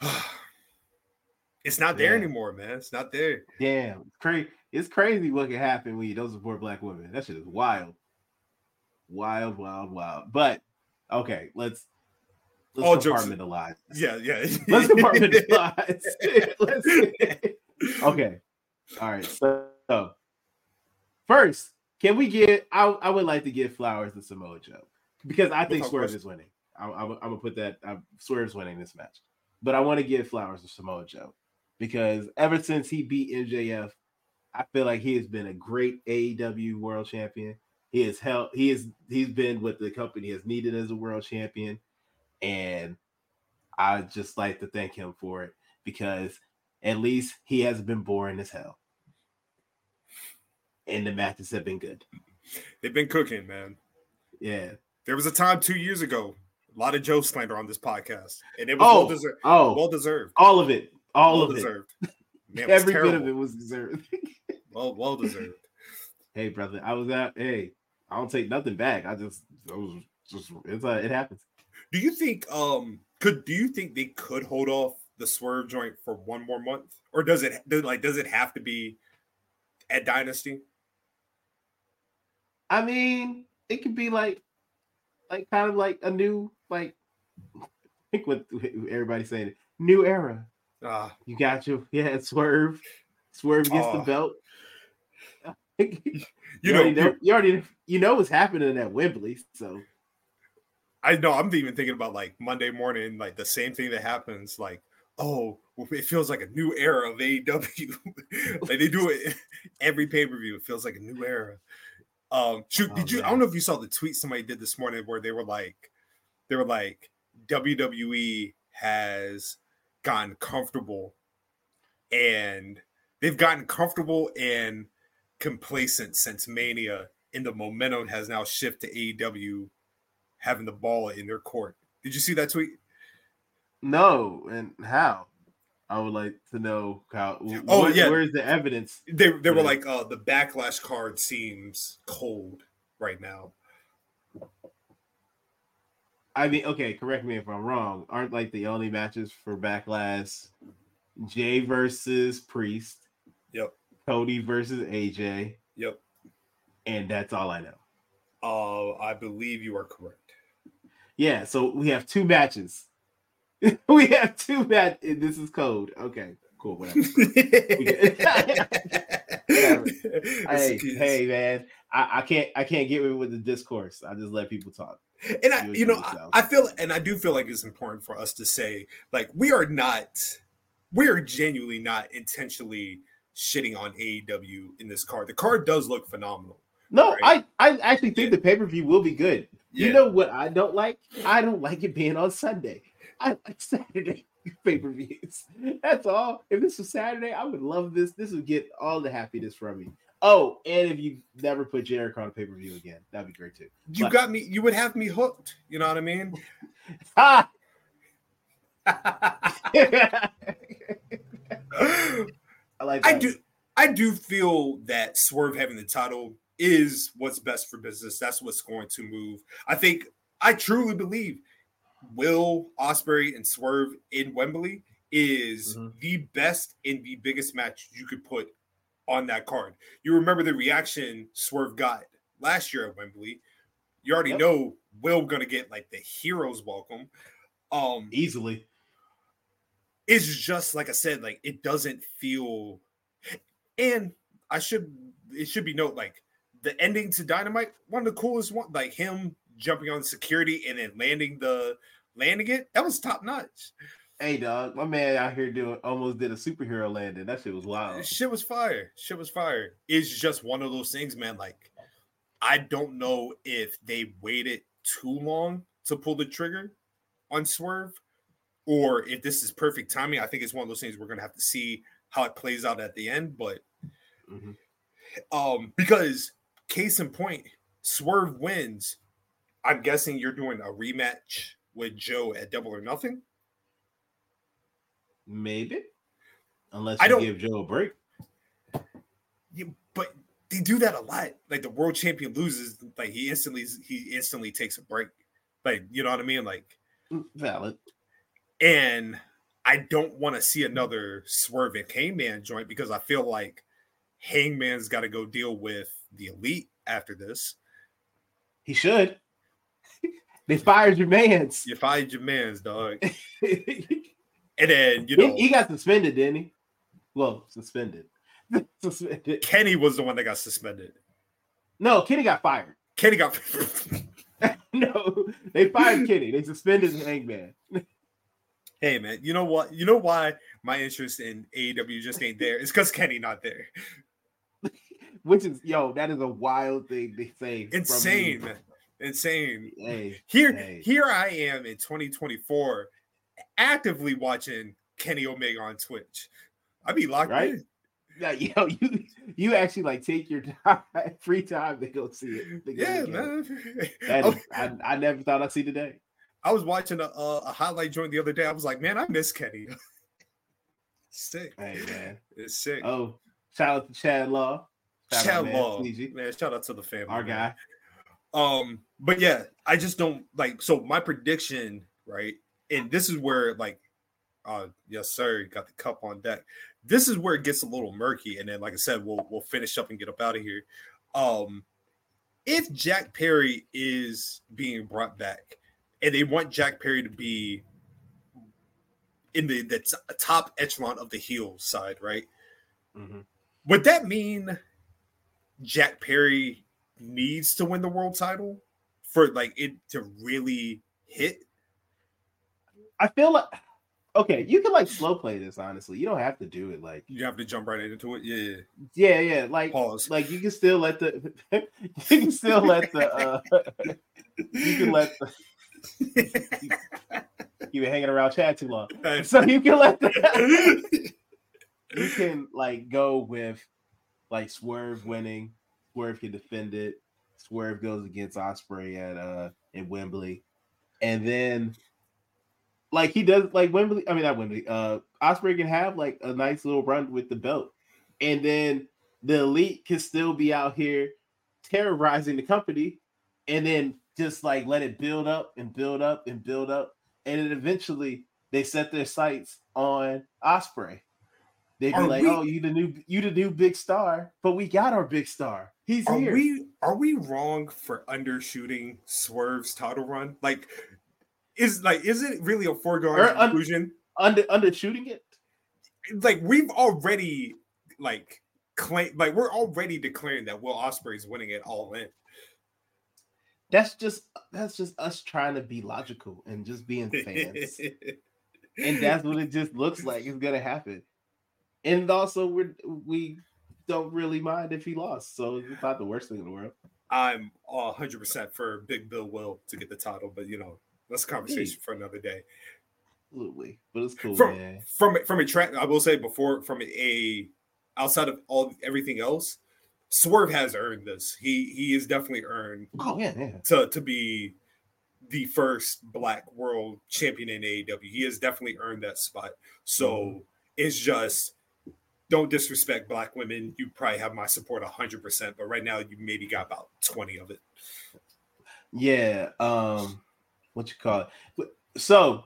Speaker 2: It's not there yeah. anymore, man. It's not there.
Speaker 1: Damn. It's crazy. It's crazy what can happen when you don't support black women. That shit is wild. Wild, wild, wild. But okay, let's let's
Speaker 2: all
Speaker 1: compartmentalize.
Speaker 2: Jokes. Yeah, yeah.
Speaker 1: Let's compartmentalize. let's, okay. All right. So, so first, can we get I, I would like to give flowers to Samoa Joe because I think Swerve is winning. I, I, I'm gonna put that uh, Swerve's winning this match. But I want to give flowers to Samoa Joe because ever since he beat M J F, I feel like he has been a great A E W world champion. He has helped. He is. He's been what the company has needed as a world champion, and I just like to thank him for it because at least he hasn't been boring as hell, and the matches have been good.
Speaker 2: They've been cooking, man.
Speaker 1: Yeah.
Speaker 2: There was a time two years ago, a lot of Joe slander on this podcast, and it was
Speaker 1: oh,
Speaker 2: well deserved.
Speaker 1: Oh,
Speaker 2: well deserved.
Speaker 1: All of it. All
Speaker 2: well
Speaker 1: of
Speaker 2: deserved.
Speaker 1: it.
Speaker 2: Man,
Speaker 1: Every bit of it was deserved.
Speaker 2: well, well deserved.
Speaker 1: Hey, brother, I was out. Hey. I don't take nothing back. I just, it was just, it's uh, it happens.
Speaker 2: Do you think, um, could do you think they could hold off the Swerve joint for one more month, or does it, does, like, does it have to be at Dynasty?
Speaker 1: I mean, it could be like, like kind of like a new, like, I think what everybody's saying, new era.
Speaker 2: Ah, uh,
Speaker 1: you got your, yeah, Swerve, Swerve gets uh, the belt. You, you know, already know, you already you know what's happening at Wembley, so
Speaker 2: I know. I'm even thinking about like Monday morning, like the same thing that happens. Like, oh, it feels like a new era of A E W. Like they do it every pay per view. It feels like a new era. Um, shoot, oh, did you? Man. I don't know if you saw the tweet somebody did this morning where they were like, they were like, W W E has gotten comfortable, and they've gotten comfortable and complacent since Mania, and the momentum has now shifted to A E W having the ball in their court. Did you see that tweet?
Speaker 1: No, and how? I would like to know how.
Speaker 2: Oh
Speaker 1: what,
Speaker 2: yeah,
Speaker 1: where's the evidence?
Speaker 2: They they were like, uh, the Backlash card seems cold right now.
Speaker 1: I mean, okay, correct me if I'm wrong. Aren't like the only matches for Backlash Jay versus Priest?
Speaker 2: Yep.
Speaker 1: Cody versus A J.
Speaker 2: Yep.
Speaker 1: And that's all I know.
Speaker 2: Uh, I believe you are correct.
Speaker 1: Yeah, so we have two matches. we have two matches. This is code. Okay, cool. Whatever. whatever. Hey, hey, man. I, I can't I can't get with the discourse. I just let people talk.
Speaker 2: And I, you know, I, I feel and I do feel like it's important for us to say, like, we are not, we are genuinely not intentionally shitting on A E W in this card. The card does look phenomenal.
Speaker 1: No, right? I, I actually think yeah. the pay-per-view will be good.
Speaker 2: Yeah.
Speaker 1: You know what I don't like? I don't like it being on Sunday. I like Saturday pay-per-views. That's all. If this was Saturday, I would love this. This would get all the happiness from me. Oh, and if you never put Jericho on a pay-per-view again, that'd be great too.
Speaker 2: You but, got me. You would have me hooked. You know what I mean?
Speaker 1: Ha! I like that.
Speaker 2: I do. I do feel that Swerve having the title is what's best for business. That's what's going to move. I think. I truly believe Will Ospreay and Swerve in Wembley is mm-hmm. the best and the biggest match you could put on that card. You remember the reaction Swerve got last year at Wembley. You already yep. know Will gonna get like the hero's welcome. Um,
Speaker 1: Easily.
Speaker 2: It's just like I said, like it doesn't feel. And I should it should be note like the ending to Dynamite, one of the coolest one, like him jumping on security and then landing the landing it. That was top notch.
Speaker 1: Hey dog, my man out here doing almost did a superhero landing. That shit was wild.
Speaker 2: Shit was fire. Shit was fire. It's just one of those things, man. Like I don't know if they waited too long to pull the trigger on Swerve, or if this is perfect timing. I think it's one of those things we're gonna have to see how it plays out at the end. But
Speaker 1: mm-hmm.
Speaker 2: um, because case in point, Swerve wins. I'm guessing you're doing a rematch with Joe at Double or Nothing.
Speaker 1: Maybe, unless
Speaker 2: I
Speaker 1: you
Speaker 2: don't
Speaker 1: give Joe a break.
Speaker 2: Yeah, but they do that a lot. Like the world champion loses, like he instantly he instantly takes a break. Like, you know what I mean? Like,
Speaker 1: valid.
Speaker 2: And I don't want to see another Swerve and Hangman joint because I feel like Hangman's got to go deal with the Elite after this.
Speaker 1: He should. They fired your mans.
Speaker 2: You fired your mans, dog. And then, you know.
Speaker 1: He, he got suspended, didn't he? Well, suspended. suspended.
Speaker 2: Kenny was the one that got suspended.
Speaker 1: No, Kenny got fired.
Speaker 2: Kenny got
Speaker 1: No, they fired Kenny. They suspended Hangman.
Speaker 2: Hey, man, you know what? You know why my interest in A E W just ain't there? It's because Kenny not there.
Speaker 1: Which is, yo, that is a wild thing to say.
Speaker 2: Insane. Insane.
Speaker 1: Hey,
Speaker 2: here,
Speaker 1: hey.
Speaker 2: here I am in twenty twenty-four actively watching Kenny Omega on Twitch. I be locked
Speaker 1: right?
Speaker 2: in.
Speaker 1: Yeah, yo, you you actually like take your time, free time to go see it. To go
Speaker 2: Yeah,
Speaker 1: man.
Speaker 2: man.
Speaker 1: Is, I, I never thought I'd see today.
Speaker 2: I was watching a, a, a highlight joint the other day. I was like, man, I miss Kenny. Sick.
Speaker 1: Hey, man.
Speaker 2: It's sick.
Speaker 1: Oh, shout out to Chad Law. Shout
Speaker 2: Chad
Speaker 1: out, man.
Speaker 2: Law.
Speaker 1: C G.
Speaker 2: Man, shout out to the family.
Speaker 1: Our
Speaker 2: man.
Speaker 1: guy.
Speaker 2: Um, but yeah, I just don't like so my prediction, right? And this is where like uh yes, sir, got the cup on deck. This is where it gets a little murky, and then like I said, we'll we'll finish up and get up out of here. Um, if Jack Perry is being brought back, and they want Jack Perry to be in the, the t- top echelon of the heel side, right?
Speaker 1: Mm-hmm.
Speaker 2: Would that mean Jack Perry needs to win the world title for like it to really hit?
Speaker 1: I feel like okay, you can like slow play this. Honestly, you don't have to do it like
Speaker 2: You have to jump right into it. Yeah,
Speaker 1: yeah, yeah. Like
Speaker 2: pause.
Speaker 1: Like you can still let the you can still let the uh, you can let the you've been hanging around Chad too long, so you can let the you can like go with like Swerve winning. Swerve can defend it. Swerve goes against Ospreay at uh in Wembley, and then like he does like Wembley. I mean not Wembley. Uh, Ospreay can have like a nice little run with the belt, and then the Elite can still be out here terrorizing the company, and then just like let it build up and build up and build up, and then eventually they set their sights on Ospreay. They'd be
Speaker 2: Are
Speaker 1: like,
Speaker 2: we-
Speaker 1: "Oh, you the new, you the new big star," but we got our big star. He's
Speaker 2: Are
Speaker 1: here.
Speaker 2: we are we wrong for undershooting Swerve's title run? Like, is like is it really a foregone
Speaker 1: Or un-
Speaker 2: conclusion?
Speaker 1: Under undershooting it?
Speaker 2: Like we've already like claim like we're already declaring that Will Ospreay's winning it all in.
Speaker 1: That's just that's just us trying to be logical and just being fans, and that's what it just looks like is gonna happen. And also, we we don't really mind if he lost, so it's not the worst thing in the world.
Speaker 2: I'm one hundred percent for Big Bill Will to get the title, but you know that's a conversation for another day.
Speaker 1: Absolutely, but it's cool,
Speaker 2: From
Speaker 1: man.
Speaker 2: from from a track, I will say before from a outside of all everything else, Swerve has earned this. He he is definitely earned
Speaker 1: Oh yeah, yeah.
Speaker 2: to to be the first Black world champion in A E W. He has definitely earned that spot. So
Speaker 1: Mm-hmm.
Speaker 2: it's just don't disrespect Black women. You probably have my support one hundred percent, but right now you maybe got about twenty of it.
Speaker 1: Yeah, um, what you call it? So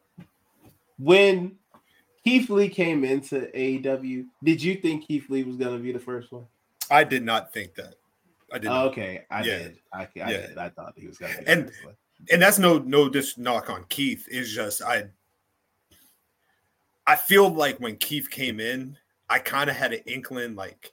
Speaker 1: when Keith Lee came into A E W, did you think Keith Lee was gonna be the first one?
Speaker 2: I did not think that. I did. not.
Speaker 1: Okay, I
Speaker 2: Yeah.
Speaker 1: did. I, I
Speaker 2: Yeah.
Speaker 1: did. I thought he was gonna be the
Speaker 2: And-
Speaker 1: first one.
Speaker 2: And that's no no dis knock on Keith. It's just I I feel like when Keith came in, I kind of had an inkling like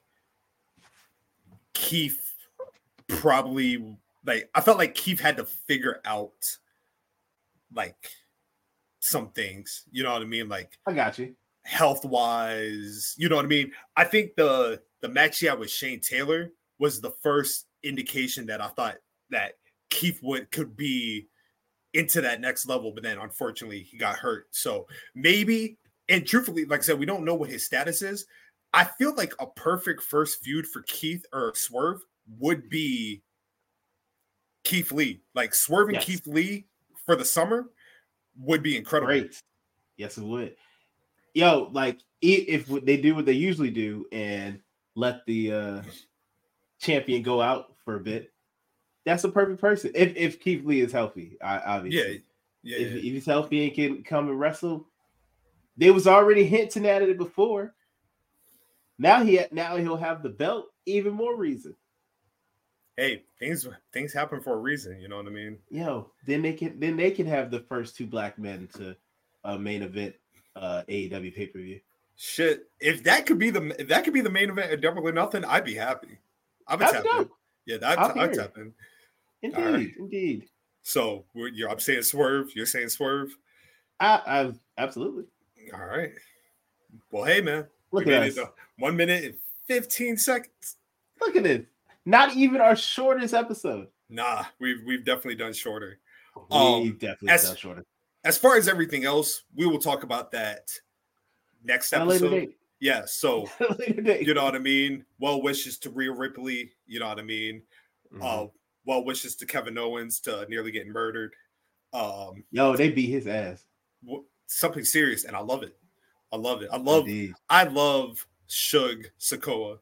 Speaker 2: Keith probably like I felt like Keith had to figure out like some things, you know what I mean? Like
Speaker 1: I got you.
Speaker 2: health wise, you know what I mean? I think the the match he had with Shane Taylor was the first indication that I thought that Keith would could be into that next level, but then unfortunately he got hurt. So maybe, and truthfully, like I said, we don't know what his status is. I feel like a perfect first feud for Keith or Swerve would be Keith Lee. Like swerving
Speaker 1: Yes.
Speaker 2: Keith Lee for the summer would be incredible.
Speaker 1: Great. Yes, it would. Yo, like i- if they do what they usually do and let the uh, champion go out for a bit, that's a perfect person. If if Keith Lee is healthy, I,
Speaker 2: Yeah,
Speaker 1: obviously.
Speaker 2: yeah.
Speaker 1: If,
Speaker 2: yeah.
Speaker 1: if he's healthy and can come and wrestle, they was already hinting at it before. Now he now he'll have the belt. Even more reason.
Speaker 2: Hey, things things happen for a reason. You know what I mean?
Speaker 1: Yo, then they can then they can have the first two black men to uh, main event uh, A E W pay per view.
Speaker 2: Shit, if that could be the if that could be the main event at Double or Nothing, I'd be happy. I would
Speaker 1: That'd
Speaker 2: tap
Speaker 1: be
Speaker 2: in.
Speaker 1: dope.
Speaker 2: Yeah, that
Speaker 1: I'll
Speaker 2: I'd
Speaker 1: hear
Speaker 2: tap
Speaker 1: it.
Speaker 2: in.
Speaker 1: Indeed,
Speaker 2: All right.
Speaker 1: indeed.
Speaker 2: So we're, you're, I'm saying swerve. You're saying swerve.
Speaker 1: I, I absolutely
Speaker 2: All right. Well, hey man,
Speaker 1: look
Speaker 2: we
Speaker 1: at
Speaker 2: made
Speaker 1: us.
Speaker 2: it to one minute and fifteen seconds.
Speaker 1: Look at this. Not even our shortest episode.
Speaker 2: Nah, we've we've definitely done shorter.
Speaker 1: We
Speaker 2: Um,
Speaker 1: definitely
Speaker 2: as-
Speaker 1: done shorter.
Speaker 2: As far as everything else, we will talk about that next
Speaker 1: At a later
Speaker 2: episode.
Speaker 1: date.
Speaker 2: Yeah. So
Speaker 1: At a later date.
Speaker 2: you know what I mean. Well wishes to Rhea Ripley. You know what I mean.
Speaker 1: Mhm.
Speaker 2: Uh, well wishes to Kevin Owens to nearly getting murdered. Um,
Speaker 1: Yo, they beat his ass.
Speaker 2: w- something serious, and I love it. I love it. I love.
Speaker 1: Indeed.
Speaker 2: I love Shug Sokoa.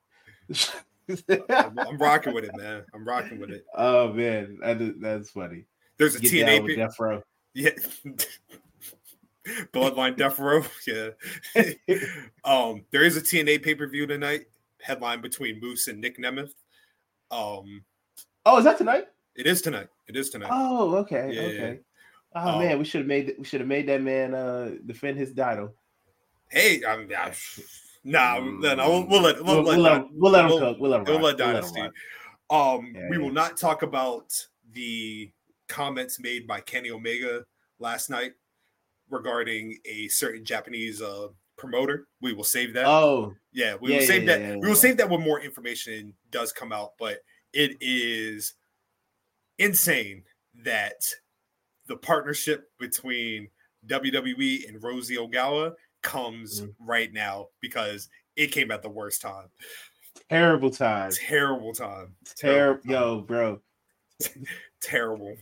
Speaker 2: I'm, I'm rocking with it, man. I'm rocking with it.
Speaker 1: Oh man, that is, that's funny.
Speaker 2: There's a
Speaker 1: Get
Speaker 2: T N
Speaker 1: down
Speaker 2: A.
Speaker 1: with
Speaker 2: pi-
Speaker 1: Death Row.
Speaker 2: Yeah. Bloodline Death Row. Yeah. um, there is a T N A pay-per-view tonight, headline between Moose and Nick Nemeth. Um,
Speaker 1: Oh, is that tonight?
Speaker 2: it is tonight. It is tonight.
Speaker 1: Oh, okay,
Speaker 2: Yeah.
Speaker 1: okay. Oh
Speaker 2: Um,
Speaker 1: man, we should have made we should have made that man uh defend his title.
Speaker 2: Hey, I'm nah, nah, no, no, we'll, we'll let
Speaker 1: We'll,
Speaker 2: we'll,
Speaker 1: we'll
Speaker 2: let,
Speaker 1: let him, we'll let him
Speaker 2: we'll-
Speaker 1: cook. We'll let him
Speaker 2: we'll
Speaker 1: rock.
Speaker 2: let
Speaker 1: We'll let him
Speaker 2: Dynasty.
Speaker 1: rock.
Speaker 2: Um,
Speaker 1: Yeah,
Speaker 2: we
Speaker 1: yeah.
Speaker 2: will not talk about the comments made by Kenny Omega last night regarding a certain Japanese uh, promoter. We will save that.
Speaker 1: Oh,
Speaker 2: yeah, we
Speaker 1: yeah,
Speaker 2: will save
Speaker 1: yeah,
Speaker 2: that.
Speaker 1: yeah, yeah,
Speaker 2: we will
Speaker 1: yeah.
Speaker 2: save that when more information does come out. But it is insane that the partnership between W W E and Rosie Ogawa comes
Speaker 1: Mhm.
Speaker 2: right now because it came at the worst time.
Speaker 1: terrible time.
Speaker 2: Terrible time.
Speaker 1: Terrible,
Speaker 2: time.
Speaker 1: yo, bro.
Speaker 2: Terrible.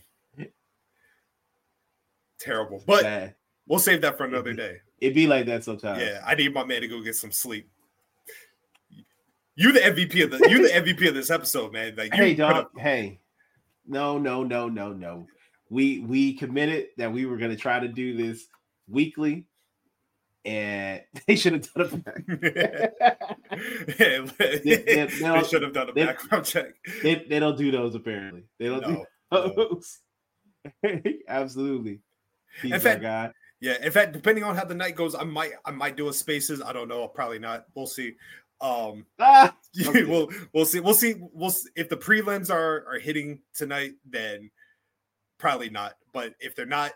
Speaker 2: Terrible. But
Speaker 1: Bad.
Speaker 2: we'll save that for another day.
Speaker 1: It be like that sometimes.
Speaker 2: Yeah, I need my man to go get some sleep. You the M V P of the you the M V P of this episode, man. Like you
Speaker 1: Hey,
Speaker 2: put
Speaker 1: dog.
Speaker 2: up-
Speaker 1: Hey, no, no, no, no, no. We we committed that we were going to try to do this weekly, and they should have done it.
Speaker 2: they,
Speaker 1: they- they'll-
Speaker 2: should have done a
Speaker 1: they-
Speaker 2: background check.
Speaker 1: they they don't do those apparently. They don't
Speaker 2: No,
Speaker 1: do
Speaker 2: no.
Speaker 1: those. Absolutely. He's
Speaker 2: In
Speaker 1: our
Speaker 2: fact-
Speaker 1: guy.
Speaker 2: Yeah, in fact, depending on how the night goes, I might I might do a spaces. I don't know, probably not. We'll see. Um
Speaker 1: Ah,
Speaker 2: we'll we'll see. We'll see. We'll see. If the prelims are are hitting tonight, then probably not. But if they're not,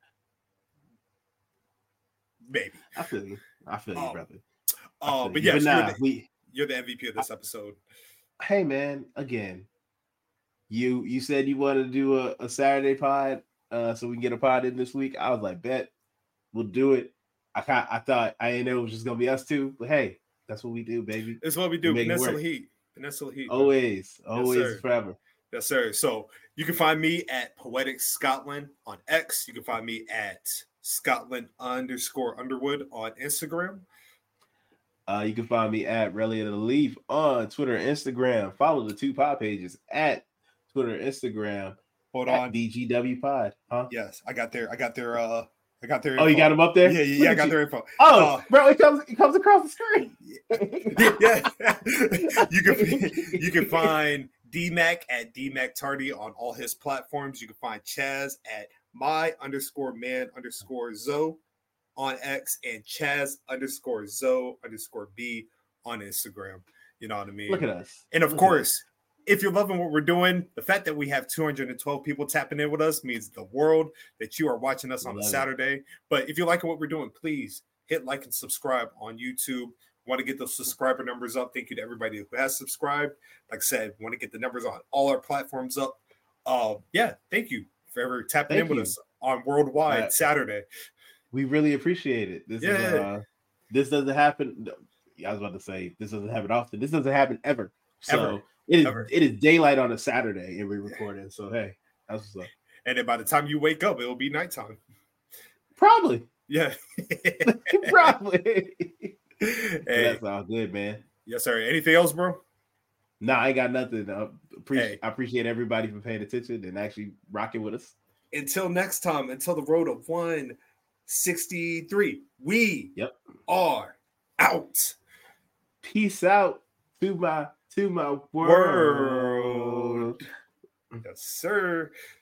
Speaker 2: maybe.
Speaker 1: I feel you. I feel you,
Speaker 2: Um,
Speaker 1: brother. I
Speaker 2: Uh,
Speaker 1: feel
Speaker 2: but
Speaker 1: you.
Speaker 2: yes,
Speaker 1: nah,
Speaker 2: you're, the,
Speaker 1: we.
Speaker 2: you're the M V P of this episode.
Speaker 1: Hey, man. Again, you you said you wanted to do a, a Saturday pod, uh, so we can get a pod in this week. I was like, bet we'll do it. I kind I thought I didn't know it was just gonna be us two, but hey, that's what we do, baby.
Speaker 2: This is what we do.
Speaker 1: Make it
Speaker 2: Peninsula
Speaker 1: work.
Speaker 2: Heat. Peninsula Heat.
Speaker 1: Always, always,
Speaker 2: sir.
Speaker 1: forever.
Speaker 2: Yes, sir. So you can find me at Poetic Scotland on X. You can find me at Scotland underscore Underwood on Instagram.
Speaker 1: Uh, you can find me at Relly of the Leaf on Twitter and Instagram. Follow the two pod pages at Twitter and Instagram.
Speaker 2: Hold
Speaker 1: At
Speaker 2: on.
Speaker 1: B G W Pod. Huh?
Speaker 2: Yes, I got their. I got their. Uh, I got their.
Speaker 1: Oh, you
Speaker 2: info.
Speaker 1: got them up there?
Speaker 2: Yeah, yeah,
Speaker 1: Look
Speaker 2: yeah. I
Speaker 1: at
Speaker 2: got
Speaker 1: you.
Speaker 2: their info.
Speaker 1: Oh,
Speaker 2: Uh,
Speaker 1: bro, it comes it comes across the screen.
Speaker 2: yeah. you can you can find D Mac at D Mac Tardy on all his platforms. You can find Chaz at my underscore man underscore Zoe on X and Chaz underscore Zoe underscore B on Instagram. You know what I mean?
Speaker 1: Look at us.
Speaker 2: And of
Speaker 1: Look at
Speaker 2: course, if you're loving what we're doing, the fact that we have two hundred twelve people tapping in with us means the world that you are watching us on a
Speaker 1: Love it.
Speaker 2: Saturday. But if you're liking what we're doing, please hit like and subscribe on YouTube. Want to get those subscriber numbers up. Thank you to everybody who has subscribed. Like I said, want to get the numbers on all our platforms up. Uh, yeah, thank you for ever tapping
Speaker 1: Thank
Speaker 2: in with
Speaker 1: you.
Speaker 2: us on Worldwide
Speaker 1: Uh,
Speaker 2: Saturday.
Speaker 1: We really appreciate it. This is
Speaker 2: Yeah.
Speaker 1: uh this doesn't happen. I was about to say this doesn't happen often. This doesn't happen ever. So
Speaker 2: Ever.
Speaker 1: it is
Speaker 2: Ever.
Speaker 1: it is daylight on a Saturday and we're recording. So hey, that's what's up.
Speaker 2: And then by the time you wake up, it'll be nighttime.
Speaker 1: Probably.
Speaker 2: Yeah.
Speaker 1: Probably.
Speaker 2: Hey.
Speaker 1: That's all good, man.
Speaker 2: Yes, sir. Anything else, bro?
Speaker 1: Nah, I ain't got nothing. I appreciate,
Speaker 2: Hey.
Speaker 1: I appreciate everybody for paying attention and actually rocking with us.
Speaker 2: Until next time, until the road of one sixty-three, we
Speaker 1: Yep.
Speaker 2: are out.
Speaker 1: Peace out to my to my world.
Speaker 2: World. Yes, sir.